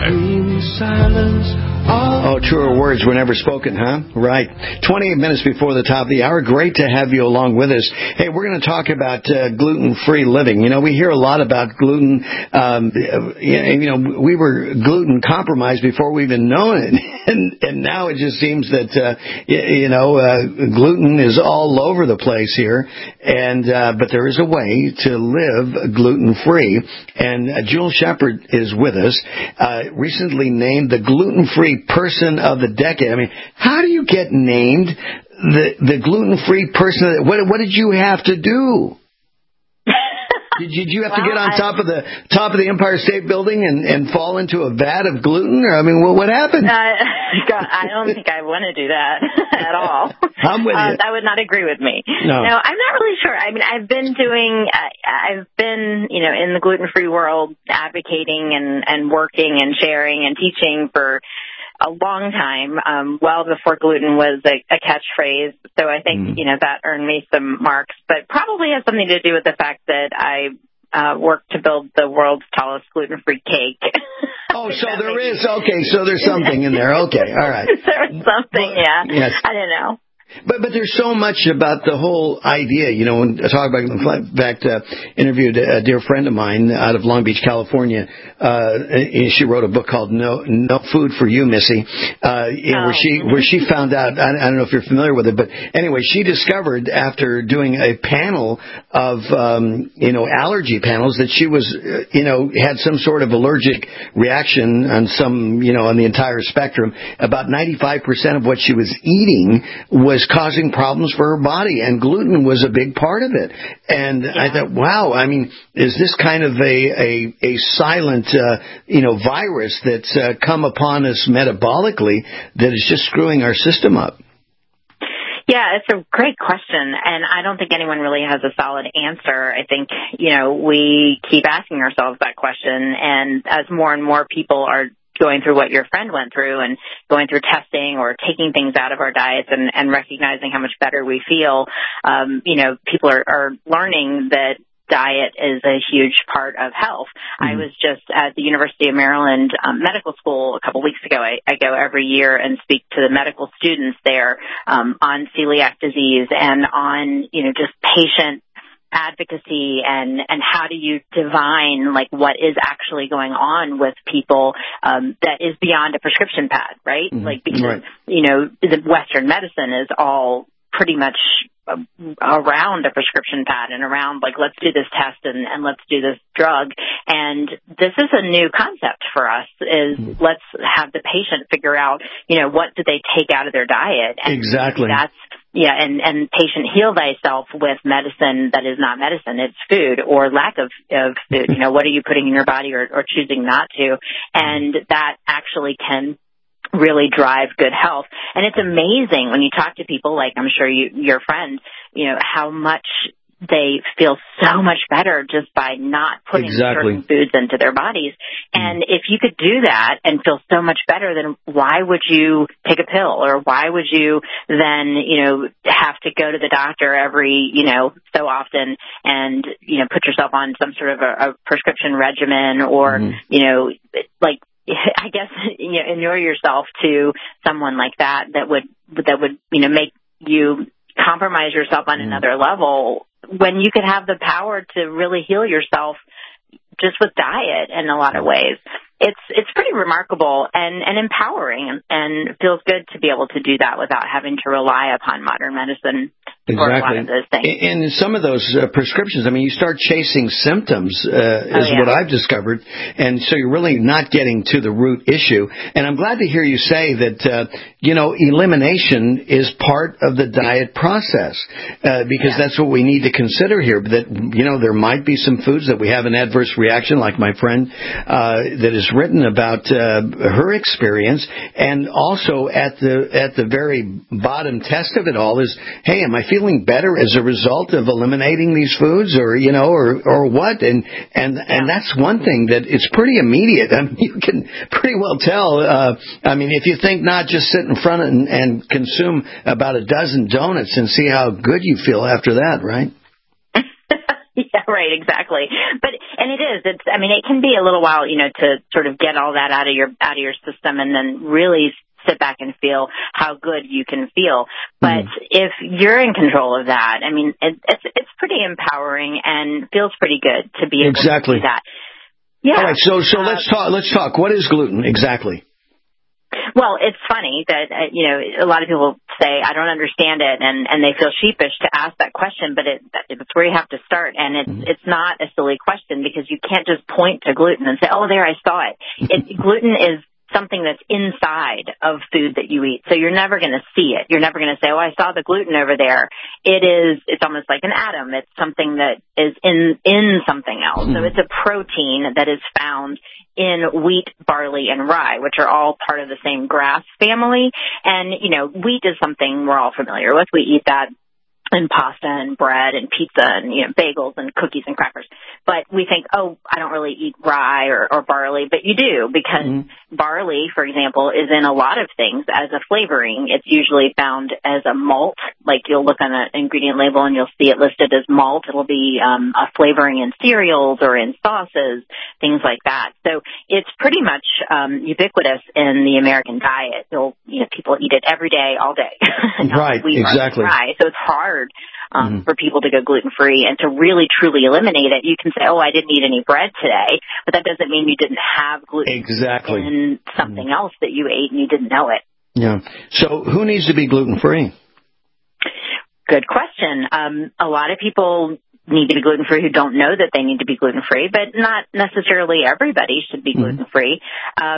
[SPEAKER 2] live.
[SPEAKER 13] Oh, truer words were never spoken, huh? Right. twenty-eight minutes before the top of the hour. Great to have you along with us. Hey, we're going to talk about uh, gluten-free living. You know, we hear a lot about gluten. Um, you know, we were gluten compromised before we even known it. And, and now it just seems that, uh, you know, uh, gluten is all over the place here. And, uh, but there is a way to live gluten-free. And uh, Jewel Shepard is with us, uh, recently named the gluten-free person of the decade. I mean, how do you get named the the gluten-free person? What what did you have to do? Did you, did you have well, to get on I, top of the top of the Empire State Building and, and fall into a vat of gluten? Or I mean, what what happened?
[SPEAKER 8] Uh, God, I don't think I want to do that at all.
[SPEAKER 13] I'm with
[SPEAKER 8] uh,
[SPEAKER 13] you.
[SPEAKER 8] That would not agree with me.
[SPEAKER 13] No.
[SPEAKER 8] no, I'm not really sure. I mean, I've been doing, uh, I've been, you know, in the gluten-free world, advocating and and working and sharing and teaching for a long time, um, well before gluten was a, a catchphrase. So I think, mm. you know, that earned me some marks, but probably has something to do with the fact that I uh, worked to build the world's tallest gluten-free cake.
[SPEAKER 13] Oh, so there is. Okay, so there's something in there. Okay, all right.
[SPEAKER 8] There's something, yeah. Yes. I don't know.
[SPEAKER 13] But but there's so much about the whole idea, you know, when I talk about, in fact, uh, interviewed a dear friend of mine out of Long Beach, California. Uh, she wrote a book called No No Food for You, Missy, uh, oh. where she where she found out, I, I don't know if you're familiar with it, but anyway, she discovered after doing a panel of, um, you know, allergy panels that she was, uh, you know, had some sort of allergic reaction on some, you know, on the entire spectrum. About ninety-five percent of what she was eating was was causing problems for her body, and gluten was a big part of it. And yeah. I thought, wow, I mean, is this kind of a a, a silent, uh, you know, virus that's uh, come upon us metabolically that is just screwing our system up?
[SPEAKER 8] Yeah, it's a great question, and I don't think anyone really has a solid answer. I think, you know, we keep asking ourselves that question, and as more and more people are going through what your friend went through and going through testing or taking things out of our diets and, and recognizing how much better we feel, um, you know, people are, are learning that diet is a huge part of health. Mm-hmm. I was just at the University of Maryland um, Medical School a couple weeks ago. I, I go every year and speak to the medical students there um, on celiac disease and on, you know, just patient advocacy and, and how do you divine like what is actually going on with people um, that is beyond a prescription pad, right? Mm-hmm. Like because, right. you know, the Western medicine is all pretty much around a prescription pad and around like, let's do this test and, and let's do this drug. And this is a new concept for us is mm-hmm. let's have the patient figure out, you know, what do they take out of their diet? And
[SPEAKER 13] exactly.
[SPEAKER 8] That's, yeah, and, and patient heal thyself with medicine that is not medicine. It's food or lack of, of food. You know, what are you putting in your body or, or choosing not to? And that actually can really drive good health. And it's amazing when you talk to people like I'm sure you, your friend, you know, how much they feel so much better just by not putting
[SPEAKER 13] exactly.
[SPEAKER 8] certain foods into their bodies. And if you could do that and feel so much better, then why would you take a pill or why would you then, you know, have to go to the doctor every, you know, so often and, you know, put yourself on some sort of a, a prescription regimen or, mm-hmm. you know, like, I guess, you know, inure yourself to someone like that that would, that would, you know, make you compromise yourself on mm. another level when you could have the power to really heal yourself just with diet in a lot of ways. It's, it's pretty remarkable and, and empowering and feels good to be able to do that without having to rely upon modern medicine.
[SPEAKER 13] Exactly.
[SPEAKER 8] For a lot of those things.
[SPEAKER 13] In some of those uh, prescriptions, I mean, you start chasing symptoms, uh,
[SPEAKER 8] oh,
[SPEAKER 13] is
[SPEAKER 8] yeah.
[SPEAKER 13] what I've discovered. And so you're really not getting to the root issue. And I'm glad to hear you say that, uh, you know, elimination is part of the diet process, uh, because yeah. that's what we need to consider here. That, you know, there might be some foods that we have an adverse reaction, like my friend, uh, that has written about, uh, her experience. And also at the, at the very bottom test of it all is, hey, am I feeling feeling better as a result of eliminating these foods or, you know, or, or what? And, and, yeah. and that's one thing that it's pretty immediate. I mean, you can pretty well tell. Uh, I mean, if you think not, just sit in front and, and consume about a dozen donuts and see how good you feel after that, right?
[SPEAKER 8] Yeah, right, exactly. But, and it is, it's, I mean, it can be a little while, you know, to sort of get all that out of your, out of your system and then really sit back and feel how good you can feel. But mm-hmm. if you're in control of that, I mean, it, it's it's pretty empowering and feels pretty good to be able
[SPEAKER 13] exactly.
[SPEAKER 8] to do that. Yeah.
[SPEAKER 13] All right, so so
[SPEAKER 8] uh,
[SPEAKER 13] let's talk. Let's talk. What is gluten exactly?
[SPEAKER 8] Well, it's funny that uh, you know a lot of people say I don't understand it, and and they feel sheepish to ask that question. But it, it's where you have to start, and it's mm-hmm. it's not a silly question because you can't just point to gluten and say, "Oh, there, I saw it." it gluten is something that's inside of food that you eat. So you're never going to see it. You're never going to say, oh, I saw the gluten over there. It is, it's almost like an atom. It's something that is in, in something else. Mm. So it's a protein that is found in wheat, barley, and rye, which are all part of the same grass family. And, you know, wheat is something we're all familiar with. We eat that in pasta and bread and pizza and, you know, bagels and cookies and crackers. But we think, oh, I don't really eat rye or, or barley, but you do because mm-hmm. barley, for example, is in a lot of things as a flavoring. It's usually found as a malt. Like you'll look on an ingredient label and you'll see it listed as malt. It'll be um, a flavoring in cereals or in sauces, things like that. So it's pretty much um, ubiquitous in the American diet. You'll, you know, people eat it every day, all day.
[SPEAKER 13] Right,
[SPEAKER 8] wheat,
[SPEAKER 13] exactly.
[SPEAKER 8] Rye. So it's hard. Um,
[SPEAKER 13] mm-hmm.
[SPEAKER 8] for people to go gluten-free and to really, truly eliminate it. You can say, oh, I didn't eat any bread today, but that doesn't mean you didn't have gluten
[SPEAKER 13] exactly.
[SPEAKER 8] in something mm-hmm. else that you ate and you didn't know it.
[SPEAKER 13] Yeah. So who needs to be gluten-free?
[SPEAKER 8] Good question. Um, a lot of people need to be gluten-free who don't know that they need to be gluten-free, but not necessarily everybody should be mm-hmm. gluten-free. Um,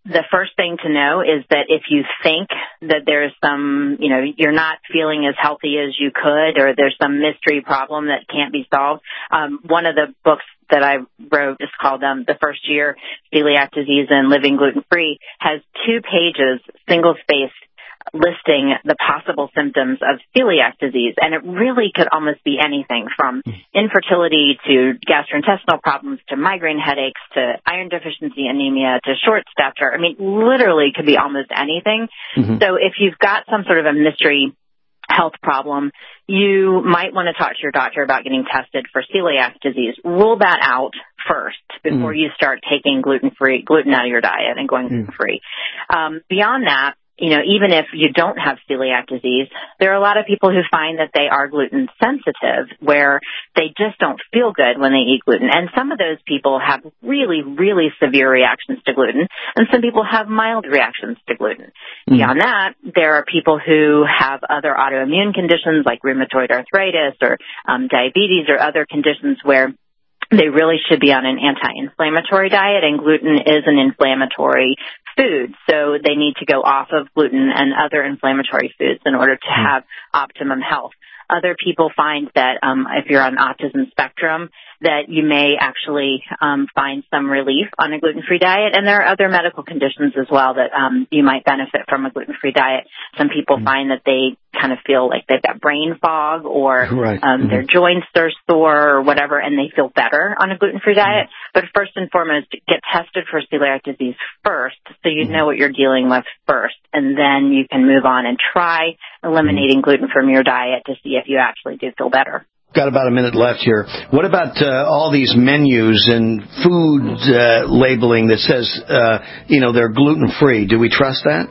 [SPEAKER 8] the first thing to know is that if you think that there's some, you know, you're not feeling as healthy as you could, or there's some mystery problem that can't be solved, um, one of the books that I wrote is called um, The First Year, Celiac Disease and Living Gluten-Free, has two pages, single-spaced, listing the possible symptoms of celiac disease. And it really could almost be anything from infertility to gastrointestinal problems to migraine headaches to iron deficiency anemia to short stature. I mean, literally could be almost anything. Mm-hmm. So if you've got some sort of a mystery health problem, you might want to talk to your doctor about getting tested for celiac disease. Rule that out first before mm-hmm. you start taking gluten-free, gluten out of your diet and going mm-hmm. gluten-free. Um, beyond that, you know, even if you don't have celiac disease, there are a lot of people who find that they are gluten sensitive, where they just don't feel good when they eat gluten. And some of those people have really, really severe reactions to gluten, and some people have mild reactions to gluten. Mm. Beyond that, there are people who have other autoimmune conditions like rheumatoid arthritis or um, diabetes or other conditions where they really should be on an anti-inflammatory diet, and gluten is an inflammatory food, so they need to go off of gluten and other inflammatory foods in order to have optimum health. Other people find that um, if you're on autism spectrum, that you may actually um, find some relief on a gluten-free diet. And there are other medical conditions as well that um, you might benefit from a gluten-free diet. Some people mm-hmm. find that they kind of feel like they've got brain fog, or right. um, mm-hmm. their joints are sore or whatever, and they feel better on a gluten-free diet. Mm-hmm. But first and foremost, get tested for celiac disease first, so you mm-hmm. know what you're dealing with first. And then you can move on and try eliminating mm-hmm. gluten from your diet to see if you actually do feel better.
[SPEAKER 13] Got about a minute left here. What about uh, all these menus and food uh, labeling that says, uh, you know, they're gluten-free? Do we trust that?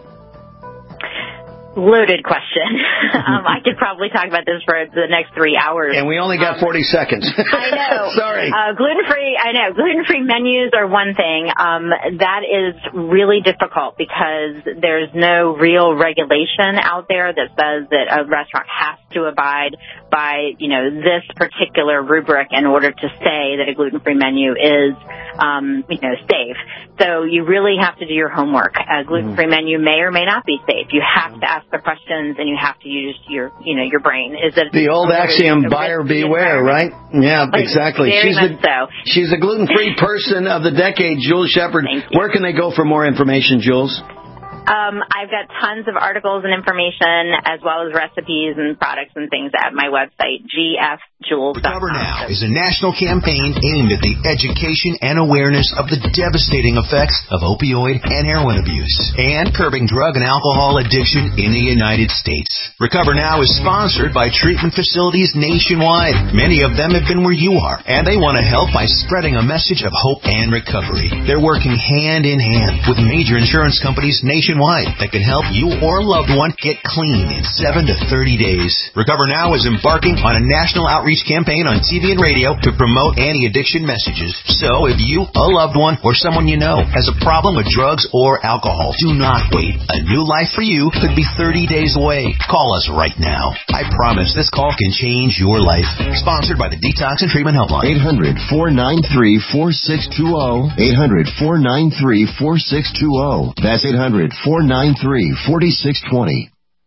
[SPEAKER 8] Loaded question. um, I could probably talk about this for the next three hours.
[SPEAKER 13] And we only got um, forty seconds.
[SPEAKER 8] I know.
[SPEAKER 13] Sorry.
[SPEAKER 8] Uh, gluten-free, I know. Gluten-free menus are one thing. Um, that is really difficult because there's no real regulation out there that says that a restaurant has to abide by, you know, this particular rubric in order to say that a gluten-free menu is, um, you know, safe. So you really have to do your homework. A gluten-free mm. menu may or may not be safe. You have to ask the questions, and you have to use your, you know, your brain. Is it
[SPEAKER 13] the old axiom, buyer beware, right? Yeah, exactly.
[SPEAKER 8] Very
[SPEAKER 13] she's
[SPEAKER 8] much
[SPEAKER 13] a,
[SPEAKER 8] so.
[SPEAKER 13] She's a gluten-free person of the decade, Jules Shepard. Where can they go for more information, Jules?
[SPEAKER 8] Um, I've got tons of articles and information, as well as recipes and products and things at my website, g f jules dot com.
[SPEAKER 24] Recover Now is a national campaign aimed at the education and awareness of the devastating effects of opioid and heroin abuse and curbing drug and alcohol addiction in the United States. Recover Now is sponsored by treatment facilities nationwide. Many of them have been where you are, and they want to help by spreading a message of hope and recovery. They're working hand in hand with major insurance companies nationwide that can help you or a loved one get clean in seven to thirty days. Recover Now is embarking on a national outreach campaign on T V and radio to promote anti-addiction messages. So if you, a loved one, or someone you know has a problem with drugs or alcohol, do not wait. A new life for you could be thirty days away. Call us right now. I promise this call can change your life. Sponsored by the Detox and Treatment Helpline.
[SPEAKER 9] eight hundred, four nine three, four six two zero. eight hundred, four nine three, four six two zero. That's eight hundred, four nine three, four six two zero.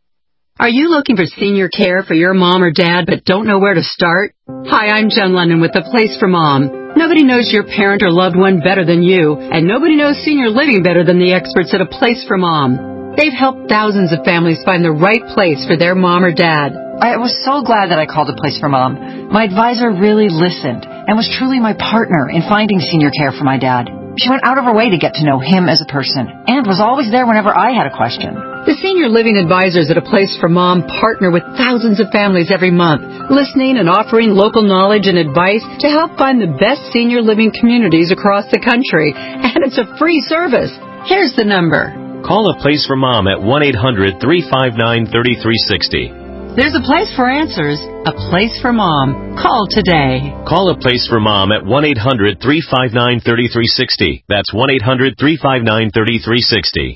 [SPEAKER 18] Are you looking for senior care for your mom or dad but don't know where to start? Hi, I'm Jen London with The Place for Mom. Nobody knows your parent or loved one better than you, and nobody knows senior living better than the experts at A Place for Mom. They've helped thousands of families find the right place for their mom or dad.
[SPEAKER 19] I was so glad that I called A Place for Mom. My advisor really listened and was truly my partner in finding senior care for my dad. She went out of her way to get to know him as a person and was always there whenever I had a question.
[SPEAKER 18] The senior living advisors at A Place for Mom partner with thousands of families every month, listening and offering local knowledge and advice to help find the best senior living communities across the country. And it's a free service. Here's the number.
[SPEAKER 20] Call A Place for Mom at one eight hundred, three five nine, three three six zero.
[SPEAKER 18] There's a place for answers, a place for mom. Call today.
[SPEAKER 20] Call A Place for Mom at one eight hundred, three five nine, three three six zero. That's one eight hundred, three five nine, three three six zero.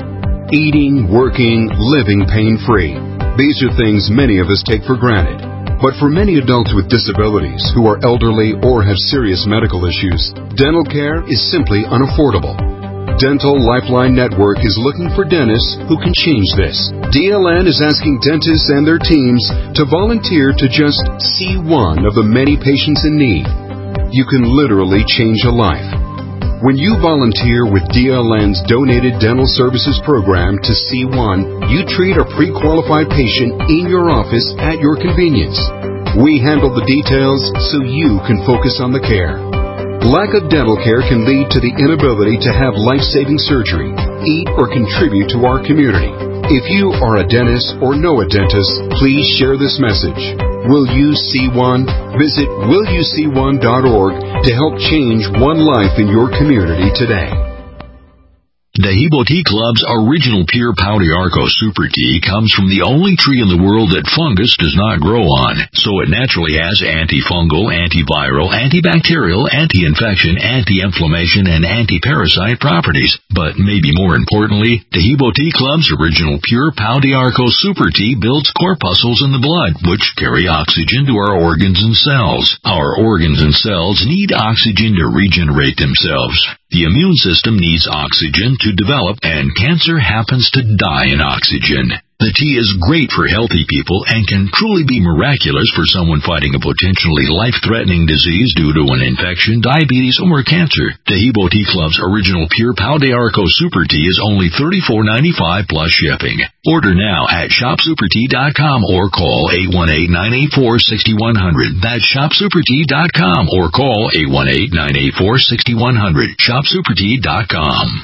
[SPEAKER 5] Eating, working, living pain-free. These are things many of us take for granted. But for many adults with disabilities who are elderly or have serious medical issues, dental care is simply unaffordable. Dental Lifeline Network is looking for dentists who can change this. D L N is asking dentists and their teams to volunteer to just see one of the many patients in need. You can literally change a life. When you volunteer with D L N's Donated Dental Services Program to C one, you treat a pre-qualified patient in your office at your convenience. We handle the details so you can focus on the care. Lack of dental care can lead to the inability to have life-saving surgery, eat, or contribute to our community. If you are a dentist or know a dentist, please share this message. Will you see one? Visit will you see one dot org to help change one life in your community today.
[SPEAKER 10] Dehibo Tea Club's original pure Pau d'Arco Super Tea comes from the only tree in the world that fungus does not grow on, so it naturally has antifungal, antiviral, antibacterial, anti-infection, anti-inflammation, and anti-parasite properties. But maybe more importantly, Dehibo Tea Club's original pure Pau d'Arco Super Tea builds corpuscles in the blood, which carry oxygen to our organs and cells. Our organs and cells need oxygen to regenerate themselves. The immune system needs oxygen to develop, and cancer happens to die in oxygen. The tea is great for healthy people and can truly be miraculous for someone fighting a potentially life-threatening disease due to an infection, diabetes, or cancer. Dehibo Tea Club's original pure Pau d'Arco Super Tea is only thirty-four ninety-five plus shipping. Order now at shop super tea dot com or call eight one eight, nine eight four, six one zero zero. That's shop super tea dot com or call eight one eight, nine eight four, six one zero zero. shop super tea dot com.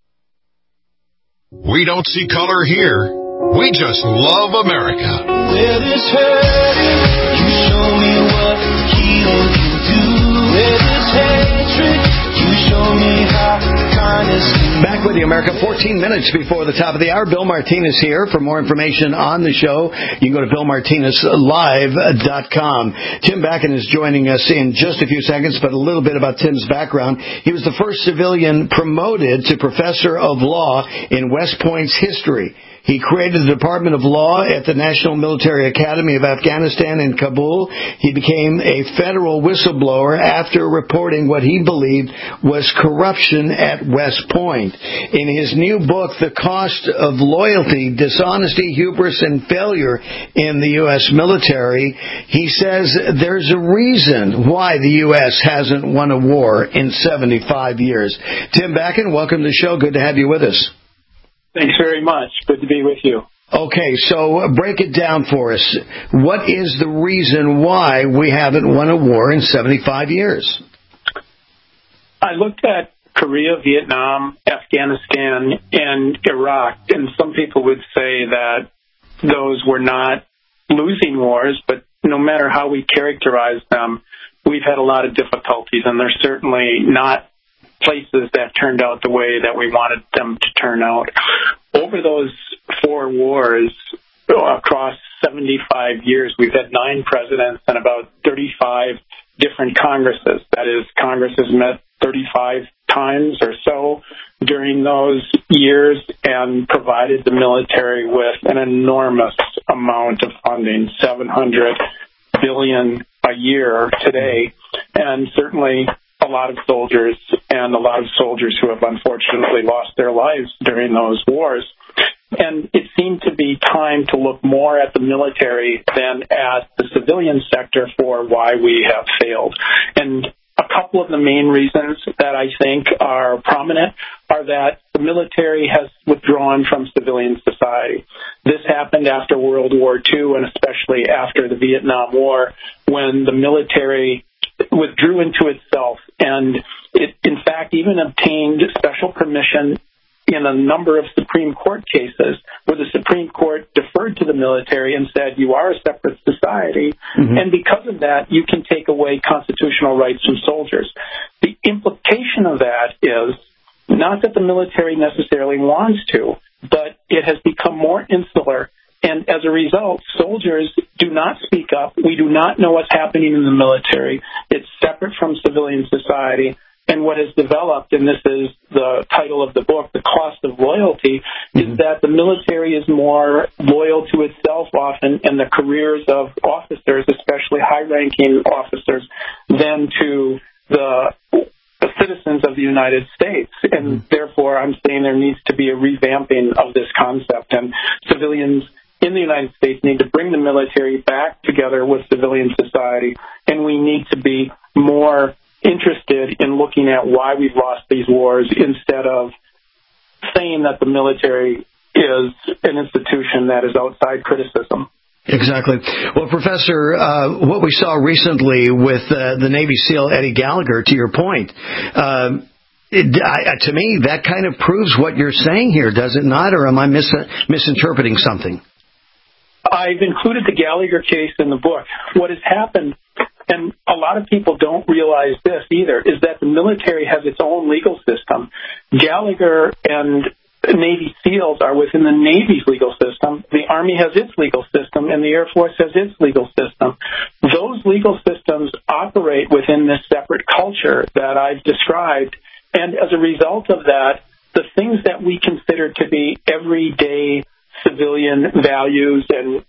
[SPEAKER 2] We don't see color here. We just love America.
[SPEAKER 11] Where there's hurting, you show me what healing can do. Where there's hatred, you show me how kindness can.
[SPEAKER 13] Back with you, America. fourteen minutes before the top of the hour. Bill Martinez here. For more information on the show, you can go to bill martinez live dot com. Tim Bakken is joining us in just a few seconds, but a little bit about Tim's background. He was the first civilian promoted to professor of law in West Point's history. He created the Department of Law at the National Military Academy of Afghanistan in Kabul. He became a federal whistleblower after reporting what he believed was corruption at West Point. In his new book, The Cost of Loyalty, Dishonesty, Hubris, and Failure in the U S Military, he says there's a reason why the U S hasn't won a war in seventy-five years. Tim Bakken, welcome to the show. Good to have you with us.
[SPEAKER 12] Thanks very much. Good to be with you.
[SPEAKER 13] Okay, so break it down for us. What is the reason why we haven't won a war in seventy-five years?
[SPEAKER 12] I looked at Korea, Vietnam, Afghanistan, and Iraq, and some people would say that those were not losing wars, but no matter how we characterize them, we've had a lot of difficulties, and they're certainly not places that turned out the way that we wanted them to turn out. Over those four wars, across seventy-five years, we've had nine presidents and about thirty-five different Congresses. That is, Congress has met thirty-five times or so during those years and provided the military with an enormous amount of funding, seven hundred billion dollars a year today, and certainly a lot of soldiers and a lot of soldiers who have unfortunately lost their lives during those wars. And it seemed to be time to look more at the military than at the civilian sector for why we have failed. And a couple of the main reasons that I think are prominent are that the military has withdrawn from civilian society. This happened after World War Two and especially after the Vietnam War, when the military withdrew into itself, and it, in fact, even obtained special permission in a number of Supreme Court cases where the Supreme Court deferred to the military and said, you are a separate society, mm-hmm. and because of that, you can take away constitutional rights from soldiers. The implication of that is not that the military necessarily wants to, but it has become more insular. And as a result, soldiers do not speak up. We do not know what's happening in the military. It's separate from civilian society. and what has developed, and this is the title of the book, The Cost of Loyalty, mm-hmm. is that the military is more loyal to itself often and the careers of officers, especially high-ranking officers, than to the citizens of the United States. And mm-hmm. therefore, I'm saying there needs to be a revamping of this concept, and civilians in the United States need to bring the military back together with civilian society, and we need to be more interested in looking at why we've lost these wars instead of saying that the military is an institution that is outside criticism.
[SPEAKER 13] Exactly. Well, Professor, uh, what we saw recently with uh, the Navy SEAL Eddie Gallagher, to your point, uh, it, I, to me, that kind of proves what you're saying here, does it not? Or am I mis- misinterpreting something?
[SPEAKER 12] I've included the Gallagher case in the book. What has happened, and a lot of people don't realize this either, is that the military has its own legal system. Gallagher and Navy SEALs are within the Navy's legal system. The Army has its legal system, and the Air Force has its legal system. Those legal systems operate within this separate culture that I've described, and as a result of that, the things that we consider to be everyday civilian values and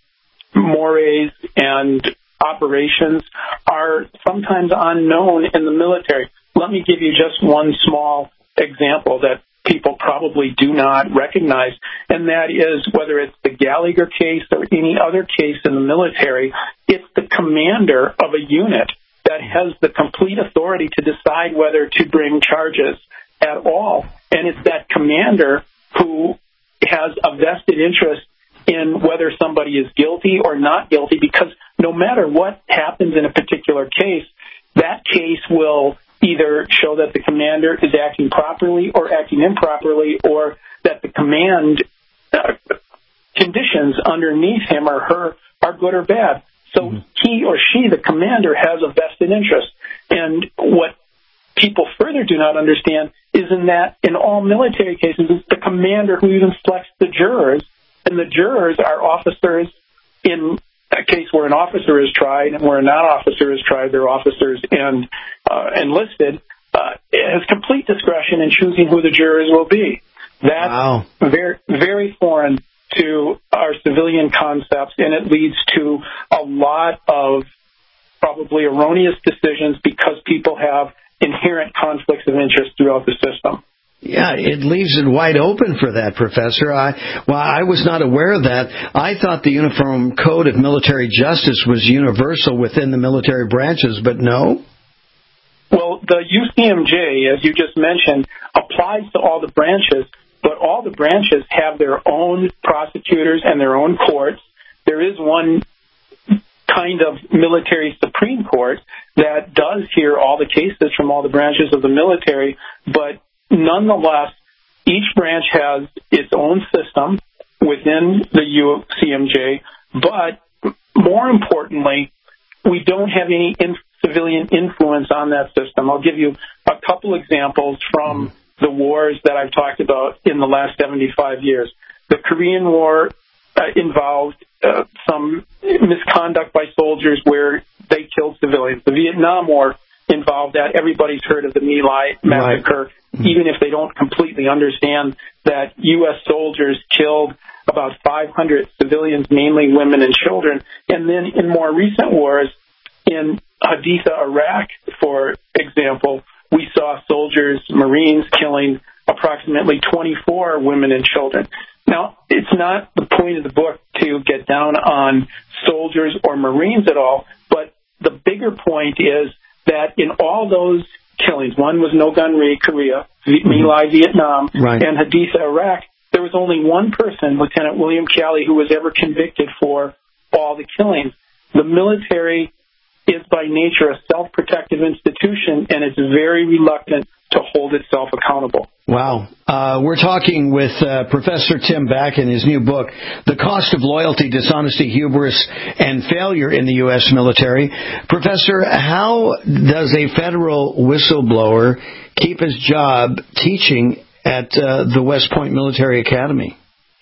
[SPEAKER 12] mores and operations are sometimes unknown in the military. Let me give you just one small example that people probably do not recognize, and that is whether it's the Gallagher case or any other case in the military, it's the commander of a unit that has the complete authority to decide whether to bring charges at all. And it's that commander who has a vested interest in whether somebody is guilty or not guilty, because no matter what happens in a particular case, that case will either show that the commander is acting properly or acting improperly, or that the command uh, conditions underneath him or her are good or bad. So mm-hmm. he or she, the commander, has a vested interest. And what people further do not understand is in that in all military cases, it's the commander who even selects the jurors, and the jurors are officers. In a case where an officer is tried and where a non-officer is tried, they're officers and uh, enlisted, uh, has complete discretion in choosing who the jurors will be. That's wow. very, very foreign to our civilian concepts, and it leads to a lot of probably erroneous decisions because people have inherent conflicts of interest throughout the system.
[SPEAKER 13] Yeah, it leaves it wide open for that, Professor. I, well, I was not aware of that. I thought the Uniform Code of Military Justice was universal within the military branches, but no?
[SPEAKER 12] Well, the U C M J, as you just mentioned, applies to all the branches, but all the branches have their own prosecutors and their own courts. There is one kind of military Supreme Court that does hear all the cases from all the branches of the military, but nonetheless, each branch has its own system within the U C M J, but more importantly, we don't have any in- civilian influence on that system. I'll give you a couple examples from the wars that I've talked about in the last seventy-five years. The Korean War uh, involved uh, some misconduct by soldiers where they killed civilians. The Vietnam War involved that. Everybody's heard of the My Lai massacre, right. Even if they don't completely understand that U S soldiers killed about five hundred civilians, mainly women and children. And then in more recent wars, in Haditha, Iraq, for example, we saw soldiers, Marines, killing approximately twenty-four women and children. Now, it's not the point of the book to get down on soldiers or Marines at all, but the bigger point is that in all those killings, one was No Gun Ri, Korea, My Lai, Vietnam, right. and Haditha, Iraq, there was only one person, Lieutenant William Calley, who was ever convicted for all the killings. The military is by nature a self-protective institution, and it's very reluctant to hold itself accountable.
[SPEAKER 13] Wow. Uh, we're talking with uh, Professor Tim Back in his new book, The Cost of Loyalty, Dishonesty, Hubris, and Failure in the U S Military. Professor, how does a federal whistleblower keep his job teaching at uh, the West Point Military Academy?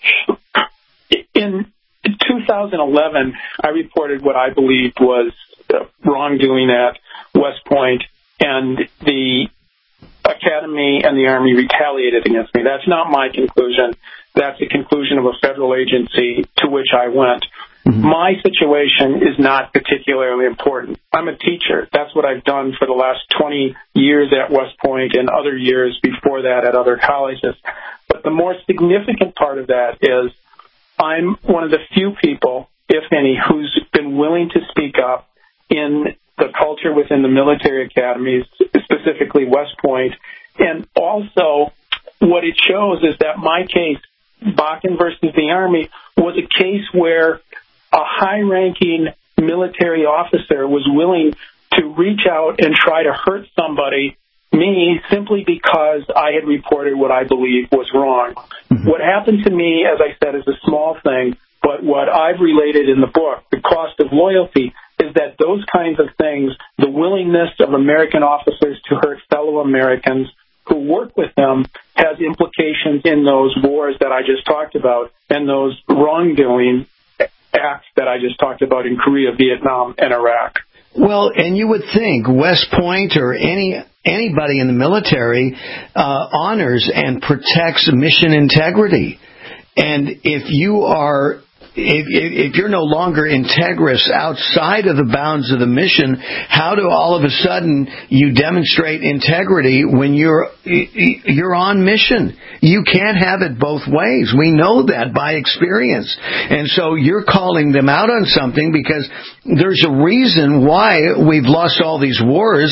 [SPEAKER 12] In two thousand eleven, I reported what I believed was wrongdoing at West Point, and the Academy and the Army retaliated against me. That's not my conclusion. That's the conclusion of a federal agency to which I went. Mm-hmm. My situation is not particularly important. I'm a teacher. That's what I've done for the last twenty years at West Point and other years before that at other colleges. But the more significant part of that is I'm one of the few people, if any, who's been willing to speak up in the culture within the military academies, specifically West Point. And also what it shows is that my case, Bakken versus the Army, was a case where a high-ranking military officer was willing to reach out and try to hurt somebody, me, simply because I had reported what I believed was wrong. Mm-hmm. What happened to me, as I said, is a small thing, but what I've related in the book, The Cost of Loyalty, is that those kinds of things, the willingness of American officers to hurt fellow Americans who work with them, has implications in those wars that I just talked about and those wrongdoing acts that I just talked about in Korea, Vietnam, and Iraq.
[SPEAKER 13] Well, and you would think West Point or any anybody in the military uh, honors and protects mission integrity. And if you are If, if you're no longer integrous outside of the bounds of the mission, how do all of a sudden you demonstrate integrity when you're you're on mission? You can't have it both ways. We know that by experience. And so you're calling them out on something because there's a reason why we've lost all these wars.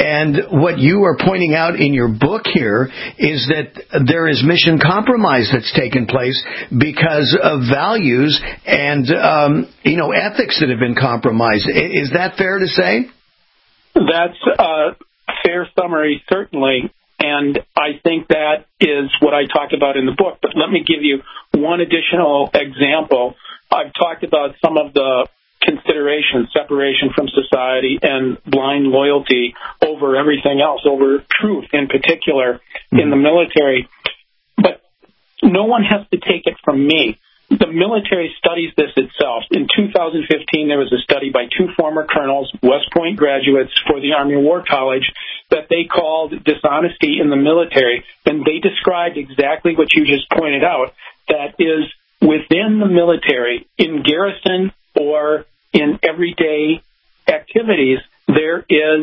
[SPEAKER 13] And what you are pointing out in your book here is that there is mission compromise that's taken place because of values and, um, you know, ethics that have been compromised. Is that fair to say?
[SPEAKER 12] That's a fair summary, certainly. And I think that is what I talk about in the book. But let me give you one additional example. I've talked about some of the considerations, separation from society and blind loyalty over everything else, over truth in particular in the military. But no one has to take it from me. The military studies this itself. In two thousand fifteen, there was a study by two former colonels, West Point graduates for the Army War College, that they called dishonesty in the military, and they described exactly what you just pointed out, that is within the military, in garrison or in everyday activities, there is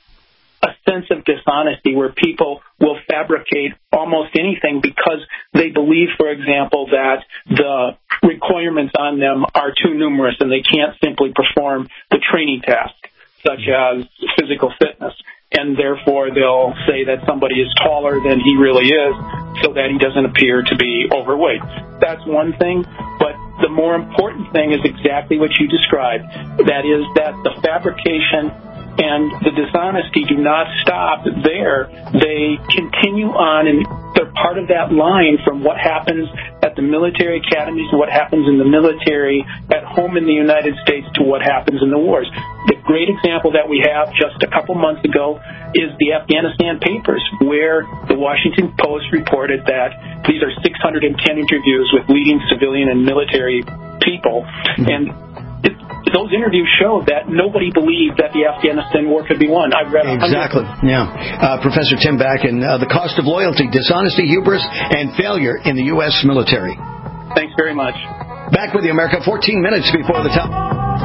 [SPEAKER 12] a sense of dishonesty where people will fabricate almost anything because they believe, for example, that the requirements on them are too numerous and they can't simply perform the training task, such as physical fitness. And therefore, they'll say that somebody is taller than he really is so that he doesn't appear to be overweight. That's one thing, but the more important thing is exactly what you described. That is that the fabrication and the dishonesty do not stop there. They continue on, and they're part of that line from what happens at the military academies and what happens in the military at home in the United States to what happens in the wars. The great example that we have just a couple months ago is the Afghanistan Papers, where the Washington Post reported that these are six hundred ten interviews with leading civilian and military people, and it, those interviews show that nobody believed that the Afghanistan war could be won. I've read
[SPEAKER 13] exactly. Yeah, uh, Professor Tim Bakken, uh, The Cost of Loyalty, Dishonesty, Hubris, and Failure in the U S Military.
[SPEAKER 12] Thanks very much.
[SPEAKER 13] Back with you, America. fourteen minutes before the top.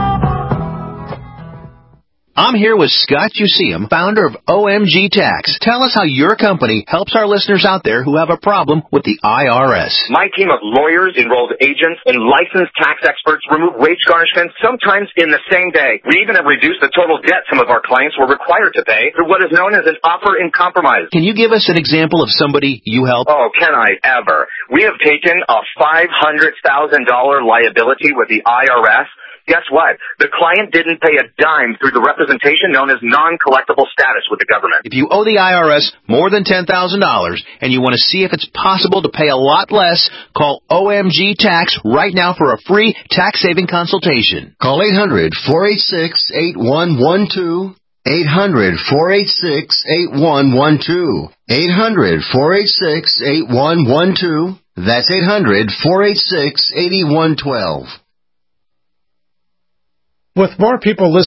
[SPEAKER 15] I'm here with Scott Useum, founder of O M G Tax. Tell us how your company helps our listeners out there who have a problem with the I R S.
[SPEAKER 16] My team of lawyers, enrolled agents, and licensed tax experts remove wage garnishments sometimes in the same day. We even have reduced the total debt some of our clients were required to pay through what is known as an offer in compromise.
[SPEAKER 15] Can you give us an example of somebody you help?
[SPEAKER 16] Oh, can I ever? We have taken a five hundred thousand dollars liability with the I R S. Guess what? The client didn't pay a dime through the representation known as non-collectible status with the government.
[SPEAKER 15] If you owe the I R S more than ten thousand dollars and you want to see if it's possible to pay a lot less, call O M G Tax right now for a free tax-saving consultation.
[SPEAKER 24] Call eight hundred, four eight six, eight one one two. eight hundred, four eight six, eight one one two. eight hundred, four eight six, eight one one two. That's eight hundred, four eight six, eight one one two.
[SPEAKER 17] With more people listening